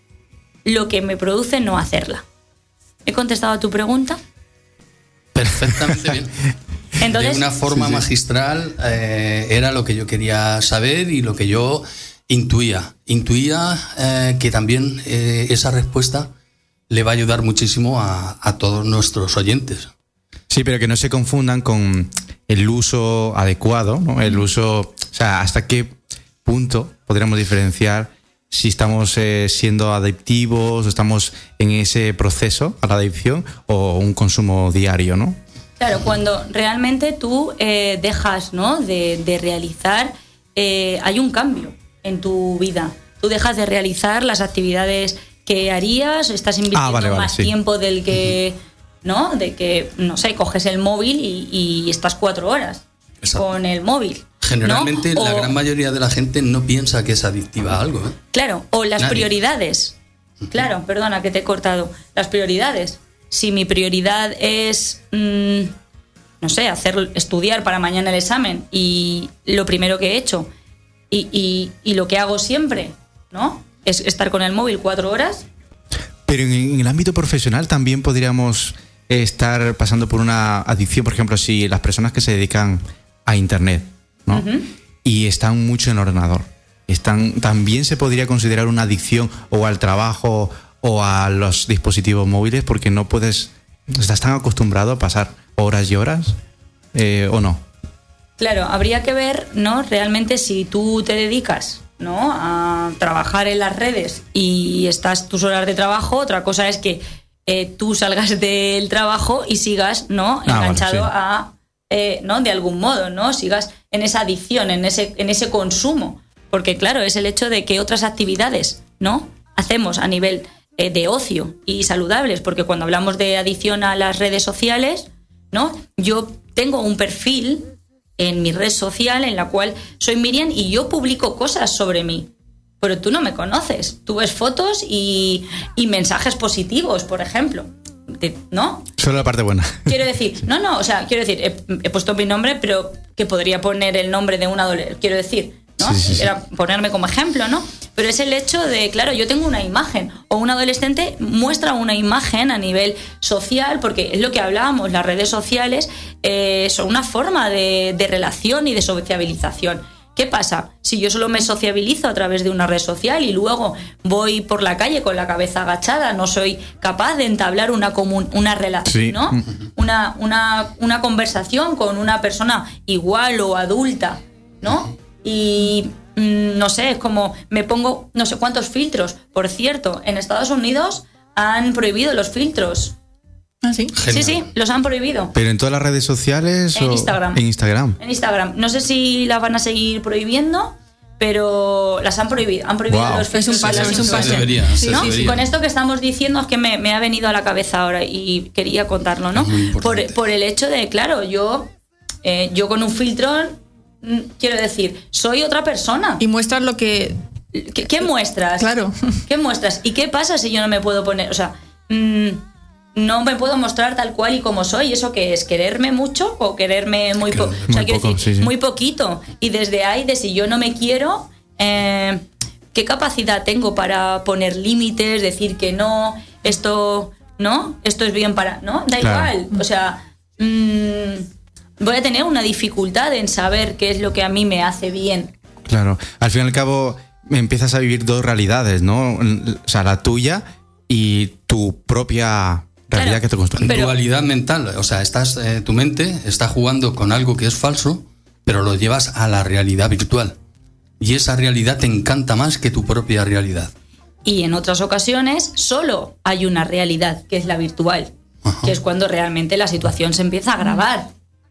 C: lo que me produce no hacerla. ¿He contestado a tu pregunta?
H: Perfectamente bien. Entonces, de una forma sí, sí. magistral eh, era lo que yo quería saber y lo que yo... Intuía, intuía eh, que también eh, esa respuesta le va a ayudar muchísimo a, a todos nuestros oyentes.
B: Sí, pero que no se confundan con el uso adecuado, ¿no? El uso, o sea, hasta qué punto podríamos diferenciar si estamos eh, siendo adictivos, o estamos en ese proceso a la adicción o un consumo diario, ¿no?
C: Claro, cuando realmente tú eh, dejas, ¿no? de, de realizar, eh, hay un cambio en tu vida. Tú dejas de realizar las actividades que harías, estás invirtiendo ah, vale, vale, más sí. tiempo del que, ¿no? De que, no sé, coges el móvil y, y estás cuatro horas Exacto. con el móvil.
H: Generalmente
C: ¿no?
H: la
C: o,
H: gran mayoría de la gente no piensa que es adictiva a algo, ¿eh?
C: Claro, o las
H: Nadie.
C: prioridades. Claro, perdona que te he cortado. Las prioridades. Si mi prioridad es... Mmm, no sé, hacer, estudiar para mañana el examen y lo primero que he hecho y, y, y lo que hago siempre, ¿no? Es estar con el móvil cuatro horas.
B: Pero en, en el ámbito profesional también podríamos estar pasando por una adicción, por ejemplo, si las personas que se dedican a Internet, ¿no? Uh-huh. Y están mucho en el ordenador, están, también se podría considerar una adicción o al trabajo o a los dispositivos móviles, porque no puedes, estás tan acostumbrado a pasar horas y horas, eh, ¿o no?
C: Claro, habría que ver, ¿no? Realmente si tú te dedicas, ¿no?, a trabajar en las redes y estás tus horas de trabajo, otra cosa es que eh, tú salgas del trabajo y sigas, ¿no?,
B: ah,
C: enganchado
B: bueno, sí.
C: a, eh, ¿no?, de algún modo, ¿no?, sigas en esa adicción, en ese, en ese consumo, porque claro, es el hecho de que otras actividades, ¿no?, hacemos a nivel eh, de ocio y saludables, porque cuando hablamos de adicción a las redes sociales, ¿no?, yo tengo un perfil en mi red social en la cual soy Miriam y yo publico cosas sobre mí, pero tú no me conoces, tú ves fotos y, y mensajes positivos, por ejemplo, ¿no?
B: Solo la parte buena.
C: Quiero decir, no, no, o sea, quiero decir, he, he puesto mi nombre, pero que podría poner el nombre de un adolescente, quiero decir, ¿no?
B: Sí, sí, sí.
C: Era ponerme como ejemplo, ¿no? Pero es el hecho de, claro, yo tengo una imagen, o un adolescente muestra una imagen a nivel social, porque es lo que hablábamos, las redes sociales eh, son una forma de, de relación y de sociabilización. ¿Qué pasa? Si yo solo me sociabilizo a través de una red social y luego voy por la calle con la cabeza agachada, no soy capaz de entablar una comun, una relación,
B: sí.
C: ¿no? Una, una, una conversación con una persona igual o adulta, ¿no? Y mmm, no sé, es como me pongo no sé cuántos filtros. Por cierto, en Estados Unidos han prohibido los filtros.
G: ¿Ah, sí?
C: Genial. Sí, sí, los han prohibido.
B: ¿Pero en todas las redes sociales?
C: En
B: o
C: Instagram.
B: En Instagram.
C: En Instagram. No sé si las van a seguir prohibiendo, pero las han prohibido. Han prohibido
B: Wow.
C: los filtros.
G: Es un paso,
C: en las
G: es un paso.
H: Se debería,
C: Sí,
H: se
C: ¿no?
H: debería.
C: Con esto que estamos diciendo es que me, me ha venido a la cabeza ahora y quería contarlo, ¿no?
H: Es muy importante.
C: Por, por el hecho de, claro, yo, eh, yo con un filtro, mm, quiero decir, soy otra persona.
G: Y muestras lo que...
C: ¿Qué, qué muestras?
G: Claro.
C: ¿Qué muestras? ¿Y qué pasa si yo no me puedo poner? O sea, mmm, no me puedo mostrar tal cual y como soy. ¿Eso qué es? ¿Quererme mucho o quererme muy poco? O sea,
B: Muy
C: quiero
B: poco,
C: decir,
B: sí, sí.
C: muy poquito. Y desde ahí, de si yo no me quiero, eh, ¿qué capacidad tengo para poner límites, decir que no, esto, ¿no? Esto es bien para... ¿no? Da
B: Claro.
C: igual. O sea, mmm, voy a tener una dificultad en saber qué es lo que a mí me hace bien.
B: Claro. Al fin y al cabo empiezas a vivir dos realidades, ¿no? O sea, la tuya y tu propia realidad,
C: Claro,
B: que te construyes.
C: pero-
H: Dualidad mental, o sea, estás, eh, tu mente está jugando con algo que es falso, pero lo llevas a la realidad virtual. Y esa realidad te encanta más que tu propia realidad.
C: Y en otras ocasiones solo hay una realidad, que es la virtual,
H: Ajá.
C: que es cuando realmente la situación se empieza a agravar.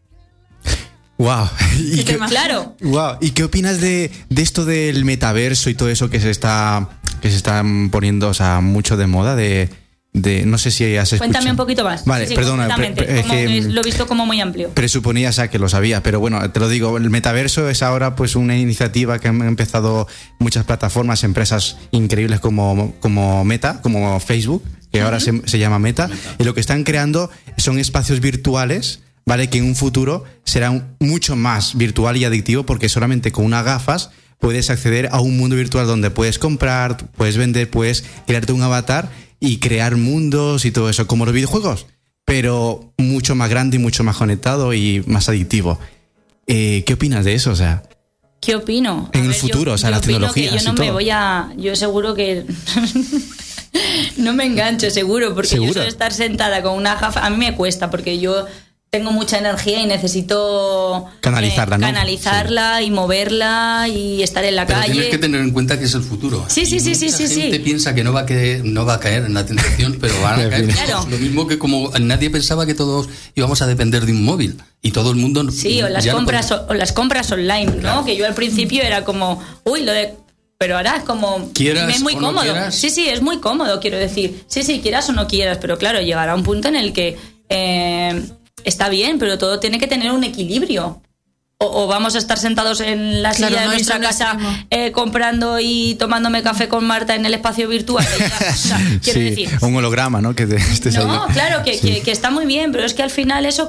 B: Wow. ¿Y
G: ¿Qué
B: qué,
G: tema?
C: Claro.
B: wow. ¿Y qué opinas de, de esto del metaverso y todo eso que se está que se están poniendo, o sea, mucho de moda? De, de no sé si has escuchado.
C: Cuéntame un poquito más.
B: Vale,
C: Sí, sí,
B: perdona.
C: completamente.
B: pre- pre- es
C: Como
B: que,
C: que lo he visto como muy amplio.
B: Presuponía, o sea, que lo sabía, pero bueno, te lo digo, el metaverso es ahora pues una iniciativa que han empezado muchas plataformas, empresas increíbles como, como Meta, como Facebook, que ahora se, se llama Meta, y lo que están creando son espacios virtuales, ¿vale? Que en un futuro serán mucho más virtual y adictivo, porque solamente con unas gafas puedes acceder a un mundo virtual donde puedes comprar, puedes vender, puedes crearte un avatar y crear mundos y todo eso, como los videojuegos, pero mucho más grande y mucho más conectado y más adictivo. Eh, ¿Qué opinas de eso? O sea,
C: ¿Qué opino? A
B: En el
C: ver,
B: futuro,
C: yo-
B: o sea,
C: yo
B: las
C: opino
B: tecnologías
C: que yo no
B: y
C: me
B: todo.
C: voy a... Yo seguro que... no me engancho, seguro, porque
B: ¿Segura?
C: yo suelo estar sentada con una gafa... A mí me cuesta, porque yo tengo mucha energía y necesito...
B: Canalizarla,
C: eh,
B: ¿no?
C: canalizarla y moverla y estar en la
H: Pero
C: calle.
H: tienes que tener en cuenta que es el futuro.
C: Sí, sí,
H: Y
C: sí, sí,
H: mucha
C: sí, sí.
H: gente piensa que no va a caer, no va a caer en la tentación, pero van a caer.
C: Claro.
H: todos. Lo mismo que como nadie pensaba que todos íbamos a depender de un móvil y todo el mundo.
C: Sí, o las
H: ya no
C: compras
H: podemos-
C: o las compras online, ¿no?
H: Claro.
C: Que yo al principio era como, uy, lo de... Pero ahora es como...
H: Quieras
C: es muy
H: o no
C: cómodo.
H: quieras.
C: Sí, sí, es muy cómodo, quiero decir. Sí, sí, quieras o no quieras, pero claro, llegará un punto en el que eh, está bien, pero todo tiene que tener un equilibrio. O, o vamos a estar sentados en la
G: Claro,
C: silla de
G: no
C: nuestra
G: irse al
C: casa
G: extremo.
C: eh, comprando y tomándome café con Marta en el espacio virtual. Y ya, o sea, quiero
B: sí,
C: decir,
B: un holograma, ¿no? Que te, estés
C: no,
B: ahí.
C: claro, que,
B: Sí.
C: que, que está muy bien, pero es que al final eso que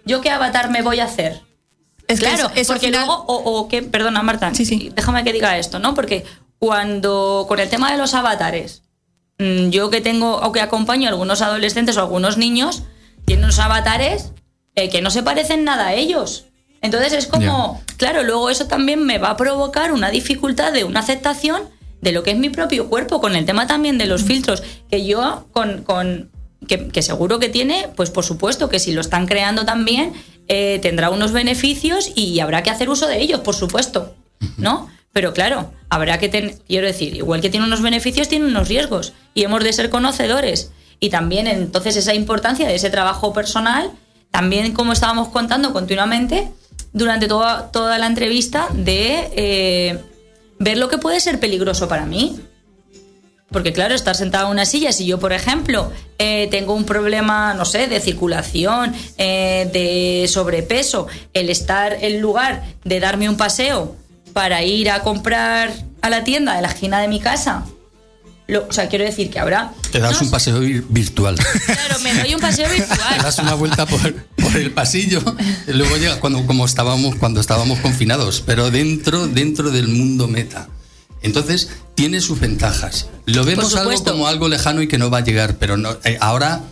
C: ¿yo qué avatar me voy a hacer?
G: Es que
C: claro,
G: eso- eso al
C: porque
G: final-
C: luego, o, o que, perdona Marta,
G: Sí, sí.
C: déjame que diga esto, ¿no? Porque cuando, con el tema de los avatares, mm, yo que tengo, o que acompaño a algunos adolescentes o algunos niños, tienen unos avatares eh, que no se parecen nada a ellos. Entonces es como, claro, luego eso también me va a provocar una dificultad de una aceptación de lo que es mi propio cuerpo, con el tema también de los filtros, que yo con... con que, que seguro que tiene, pues por supuesto que si lo están creando también, eh, tendrá unos beneficios y habrá que hacer uso de ellos, por supuesto, ¿no? Pero claro, habrá que tener, quiero decir, igual que tiene unos beneficios, tiene unos riesgos y hemos de ser conocedores. Y también entonces esa importancia de ese trabajo personal, también como estábamos contando continuamente durante toda, toda la entrevista, de eh, ver lo que puede ser peligroso para mí. Porque claro, estar sentado en una silla, si yo, por ejemplo, eh, tengo un problema, no sé, de circulación, eh, de sobrepeso, el estar en lugar de darme un paseo para ir a comprar a la tienda de la esquina de mi casa, lo, o sea, quiero decir que ahora...
H: Te das
C: no
H: un paseo vir- virtual.
C: Claro, me doy un paseo
H: Te
C: virtual.
H: das una vuelta por, por el pasillo y luego llegas cuando, como estábamos, cuando estábamos confinados, pero dentro, dentro del mundo meta. Entonces, tiene sus ventajas. Lo vemos algo
C: supuesto.
H: como algo lejano y que no va a llegar, pero no, eh, ahora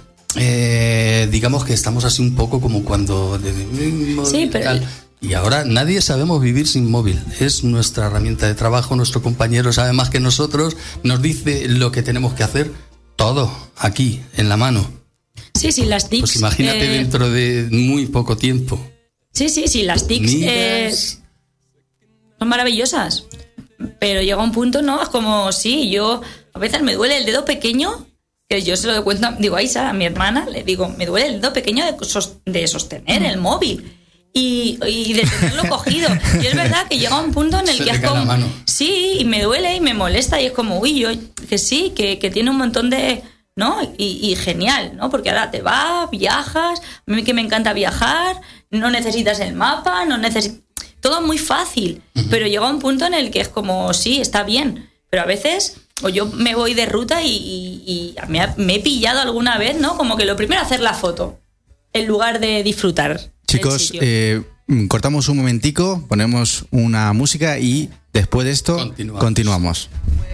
H: eh, digamos que estamos así un poco como cuando... de- de- móvil,
C: Sí, pero-
H: tal. Y ahora nadie sabemos vivir sin móvil. Es nuestra herramienta de trabajo, nuestro compañero sabe más que nosotros, nos dice lo que tenemos que hacer, todo aquí, en la mano.
C: Sí, sí, las TICs...
H: Pues imagínate
C: eh,
H: dentro de muy poco tiempo.
C: Sí, sí, sí, las TICs eh,
H: Miras,
C: son maravillosas. Pero llega un punto, ¿no? Es como, sí, yo a veces me duele el dedo pequeño, que yo se lo cuento, digo, a Isa, a mi hermana, le digo, me duele el dedo pequeño de, sos- de sostener el móvil y, y de tenerlo cogido. Y es verdad que llega un punto en el
H: Se
C: que
H: te
C: es
H: cae la
C: como,
H: mano.
C: sí, y me duele y me molesta y es como, uy, yo, que sí, que, que tiene un montón de... ¿no? Y, y genial, ¿no? Porque ahora te vas, viajas, a mí que me encanta viajar, no necesitas el mapa, no necesitas... Todo muy fácil, pero llega un punto en el que es como, sí, está bien, pero a veces, o yo me voy de ruta y, y- y me, ha- me he pillado alguna vez, ¿no? Como que lo primero hacer la foto, en lugar de disfrutar. del
B: Chicos,
C: sitio.
B: eh, mm, cortamos un momentico, ponemos una música y después de esto
H: Continuamos.
B: continuamos.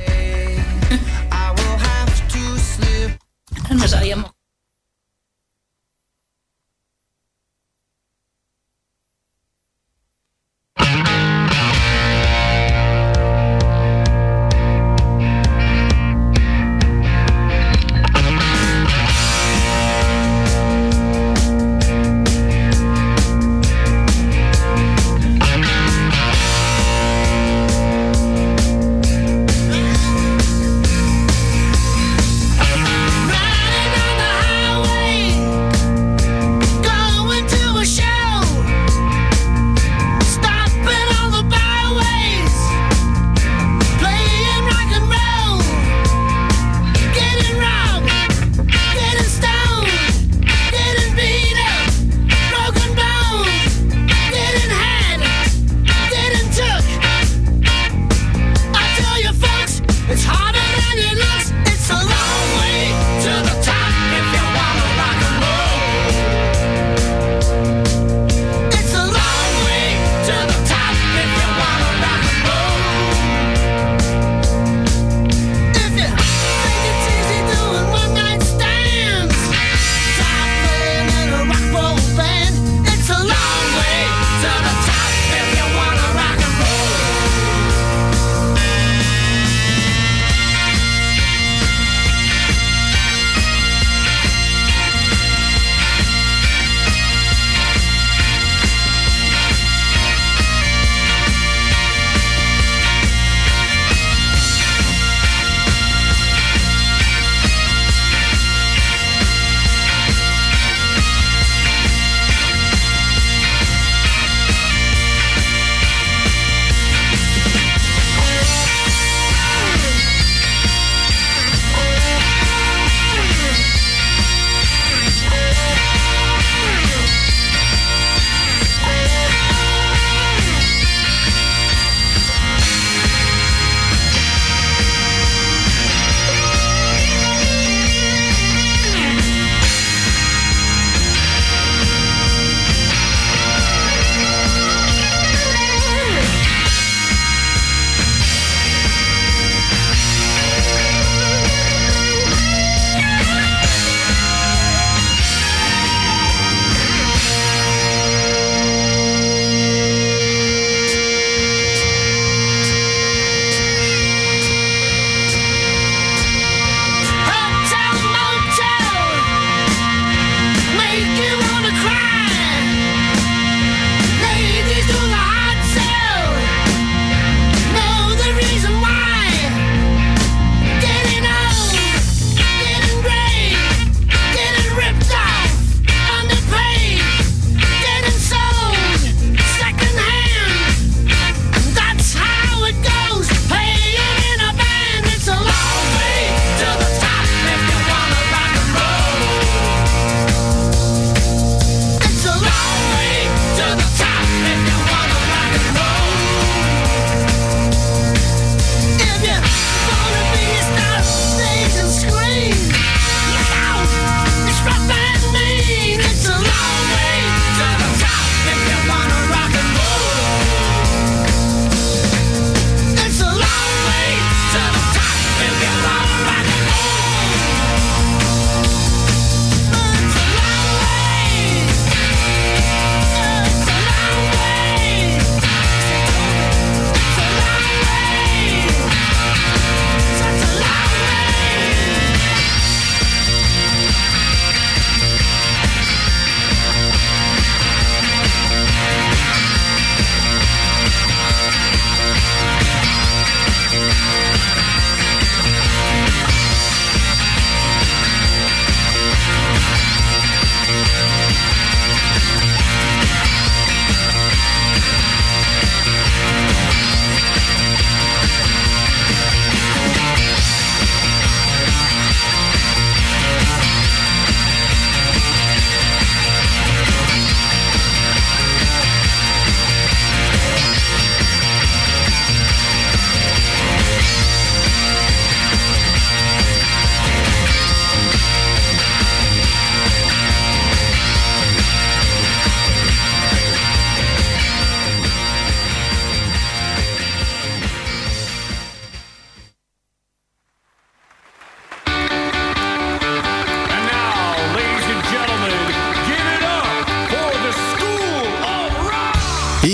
C: No sabíamos.
I: Riding on the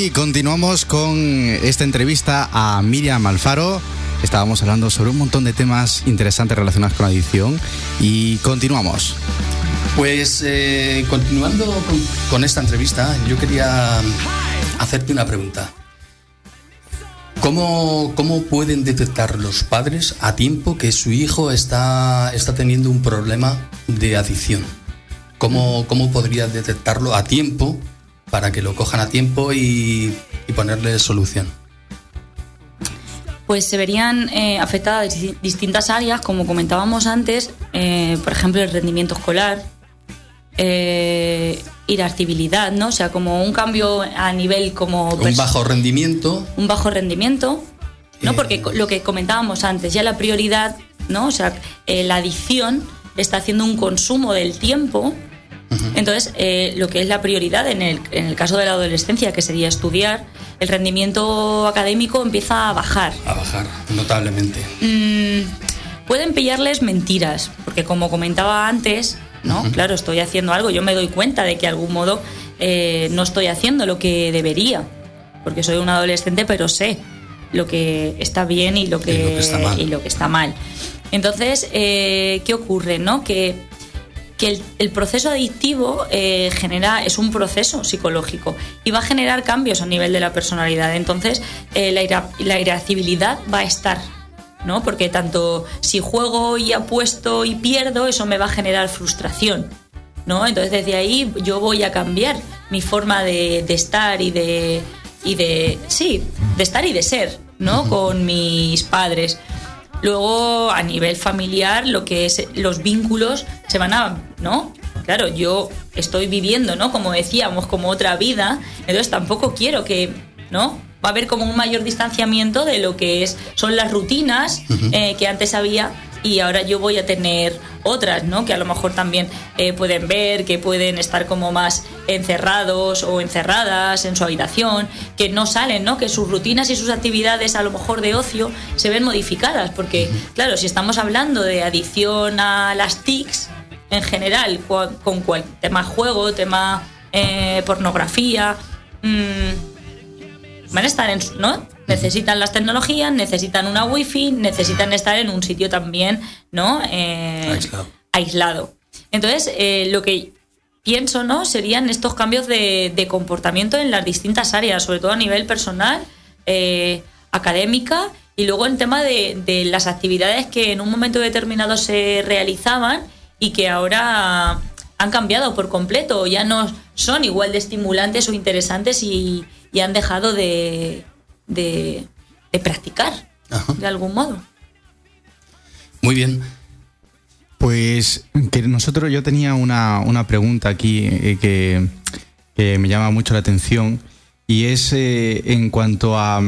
B: Y continuamos con esta entrevista a Miriam Alfaro. Estábamos hablando sobre un montón de temas interesantes relacionados con la adicción y continuamos.
H: Pues eh, continuando con, con esta entrevista, yo quería hacerte una pregunta. ¿Cómo, ¿Cómo pueden detectar los padres a tiempo que su hijo está, está teniendo un problema de adicción? ¿Cómo, cómo podrían detectarlo a tiempo para que lo cojan a tiempo y, y ponerle solución?
C: Pues se verían eh, afectadas distintas áreas, como comentábamos antes, eh, por ejemplo, el rendimiento escolar, eh, irascibilidad, ¿no? O sea, como un cambio a nivel como...
H: Un bajo rendimiento.
C: Un bajo rendimiento, ¿no?
H: Eh...
C: Porque lo que comentábamos antes, ya la prioridad, ¿no? O sea, eh, la adicción está haciendo un consumo del tiempo. Uh-huh. Entonces, eh, lo que es la prioridad en el, en el caso de la adolescencia, que sería estudiar, el rendimiento académico empieza a bajar.
H: A bajar, notablemente.
C: Mm, pueden pillarles mentiras, porque como comentaba antes, ¿no? Uh-huh. Claro, estoy haciendo algo, yo me doy cuenta de que de algún modo eh, no estoy haciendo lo que debería, porque soy un adolescente, pero sé lo que está bien y lo que,
H: y lo que está mal.
C: Y lo que está mal. Entonces, eh, ¿qué ocurre, no? Que que el, el proceso adictivo eh, genera, es un proceso psicológico y va a generar cambios a nivel de la personalidad. Entonces, eh, la, ira, la irascibilidad va a estar, ¿no? Porque tanto si juego y apuesto y pierdo, eso me va a generar frustración, ¿no? Entonces, desde ahí yo voy a cambiar mi forma de, de estar y de, y de... Sí, de estar y de ser, ¿no? Con mis padres. Luego, a nivel familiar, lo que es los vínculos se van a, ¿no? Claro, yo estoy viviendo, ¿no? Como decíamos, como otra vida, entonces tampoco quiero que, ¿no? Va a haber como un mayor distanciamiento de lo que es, son las rutinas uh-huh. eh, que antes había y ahora yo voy a tener otras, ¿no? Que a lo mejor también eh, pueden ver, que pueden estar como más encerrados o encerradas en su habitación, que no salen, ¿no? Que sus rutinas y sus actividades a lo mejor de ocio se ven modificadas, porque uh-huh. claro, si estamos hablando de adicción a las T I Cs en general, con cual tema juego, tema eh, pornografía, mmm, van a estar en, ¿no? Necesitan las tecnologías, necesitan una wifi, necesitan estar en un sitio también, ¿no? Eh,
H: aislado.
C: aislado. Entonces, eh, lo que pienso, ¿no? Serían estos cambios de, de comportamiento en las distintas áreas, sobre todo a nivel personal, eh, académica, y luego en tema de, de las actividades que en un momento determinado se realizaban y que ahora han cambiado por completo, ya no son igual de estimulantes o interesantes y, y han dejado de, de, de practicar. Ajá. De algún modo.
H: Muy bien.
B: Pues que nosotros, yo tenía una, una pregunta aquí eh, que, que me llama mucho la atención y es eh, en cuanto a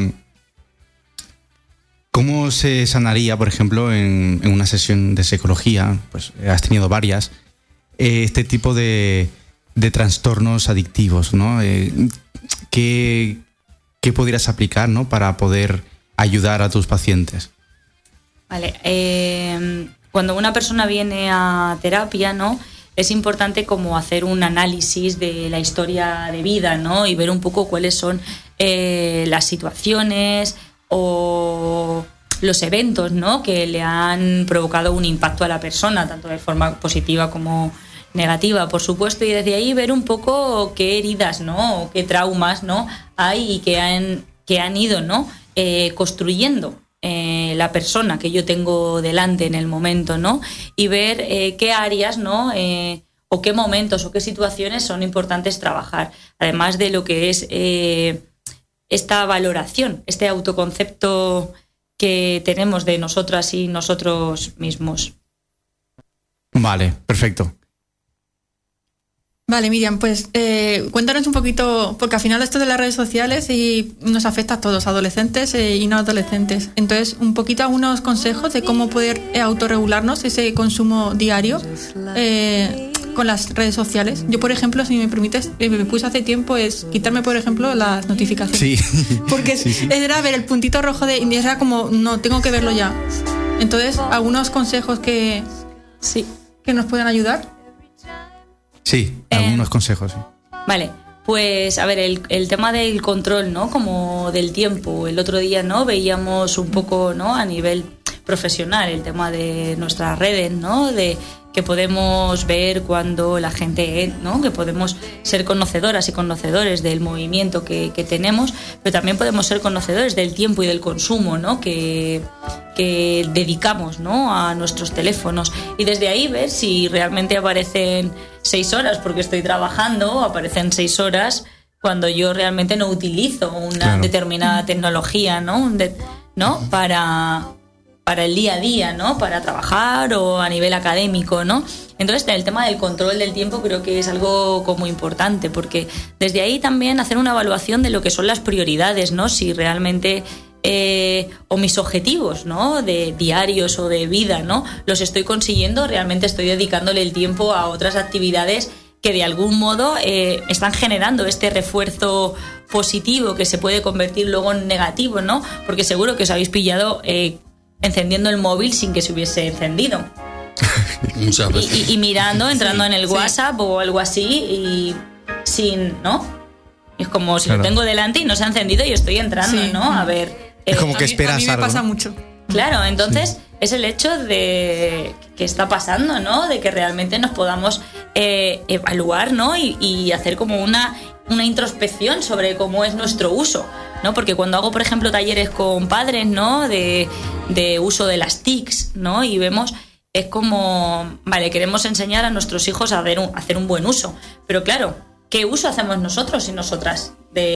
B: cómo se sanaría, por ejemplo, en, en una sesión de psicología, pues has tenido varias, eh, este tipo de, de trastornos adictivos, ¿no? Eh, ¿qué, ¿Qué podrías aplicar, ¿no? Para poder ayudar a tus pacientes?
C: Vale, eh, cuando una persona viene a terapia, ¿no? Es importante como hacer un análisis de la historia de vida, ¿no? Y ver un poco cuáles son eh, las situaciones o los eventos, ¿no? Que le han provocado un impacto a la persona, tanto de forma positiva como negativa, por supuesto, y desde ahí ver un poco qué heridas, ¿no? O qué traumas, ¿no? Hay y que han, que han ido, ¿no? Eh, construyendo eh, la persona que yo tengo delante en el momento, ¿no? Y ver eh, qué áreas, ¿no? Eh, o qué momentos o qué situaciones son importantes trabajar, además de lo que es eh, esta valoración, este autoconcepto que tenemos de nosotras y nosotros mismos.
B: Vale, perfecto.
G: Vale, Miriam, pues eh, cuéntanos un poquito, porque al final esto de las redes sociales y nos afecta a todos, adolescentes eh, y no adolescentes. Entonces, un poquito algunos consejos de cómo poder eh, autorregularnos ese consumo diario eh, con las redes sociales. Yo, por ejemplo, si me permites, eh, me puse hace tiempo es quitarme, por ejemplo, las notificaciones.
B: Sí.
G: Porque sí, sí. Era ver el puntito rojo de y era como, no, tengo que verlo ya. Entonces, algunos consejos que,
C: sí.
G: que nos puedan ayudar.
B: Sí, algunos eh, consejos. Sí.
C: Vale, Pues, a ver, el, el tema del control, ¿no? Como del tiempo. El otro día, ¿no? Veíamos un poco, ¿no? A nivel profesional, el tema de nuestras redes, ¿no? De que podemos ver cuando la gente, ¿no? Que podemos ser conocedoras y conocedores del movimiento que, que tenemos, pero también podemos ser conocedores del tiempo y del consumo, ¿no? Que, que dedicamos, ¿no? A nuestros teléfonos. Y desde ahí ver si realmente aparecen seis horas porque estoy trabajando, aparecen seis horas cuando yo realmente no utilizo una claro. determinada tecnología, ¿no? Un de, ¿no? Para... para el día a día, ¿no? Para trabajar o a nivel académico, ¿no? Entonces, el tema del control del tiempo creo que es algo como importante, porque desde ahí también hacer una evaluación de lo que son las prioridades, ¿no? Si realmente eh, o mis objetivos, ¿no? De diarios o de vida, ¿no? Los estoy consiguiendo, realmente estoy dedicándole el tiempo a otras actividades que de algún modo eh, están generando este refuerzo positivo que se puede convertir luego en negativo, ¿no? Porque seguro que os habéis pillado eh, encendiendo el móvil sin que se hubiese encendido.
H: Muchas veces.
C: Y, y, y mirando, entrando
G: sí,
C: en el
G: sí.
C: WhatsApp o algo así y sin, ¿no? Es como si claro. lo tengo delante y no se ha encendido y yo estoy entrando, sí. ¿no? A ver. Eh,
B: es como que esperas
G: algo. A mí me
B: algo,
G: pasa
B: ¿no?
G: mucho.
C: Claro, entonces sí. es el hecho de que está pasando, ¿no? De que realmente nos podamos eh, evaluar, ¿no? Y, y hacer como una, una introspección sobre cómo es nuestro uso, ¿no? Porque cuando hago, por ejemplo, talleres con padres, ¿no? De, de uso de las T I Cs, ¿no? Y vemos, es como, vale, queremos enseñar a nuestros hijos a hacer un, a hacer un buen uso. Pero claro, ¿qué uso hacemos nosotros y nosotras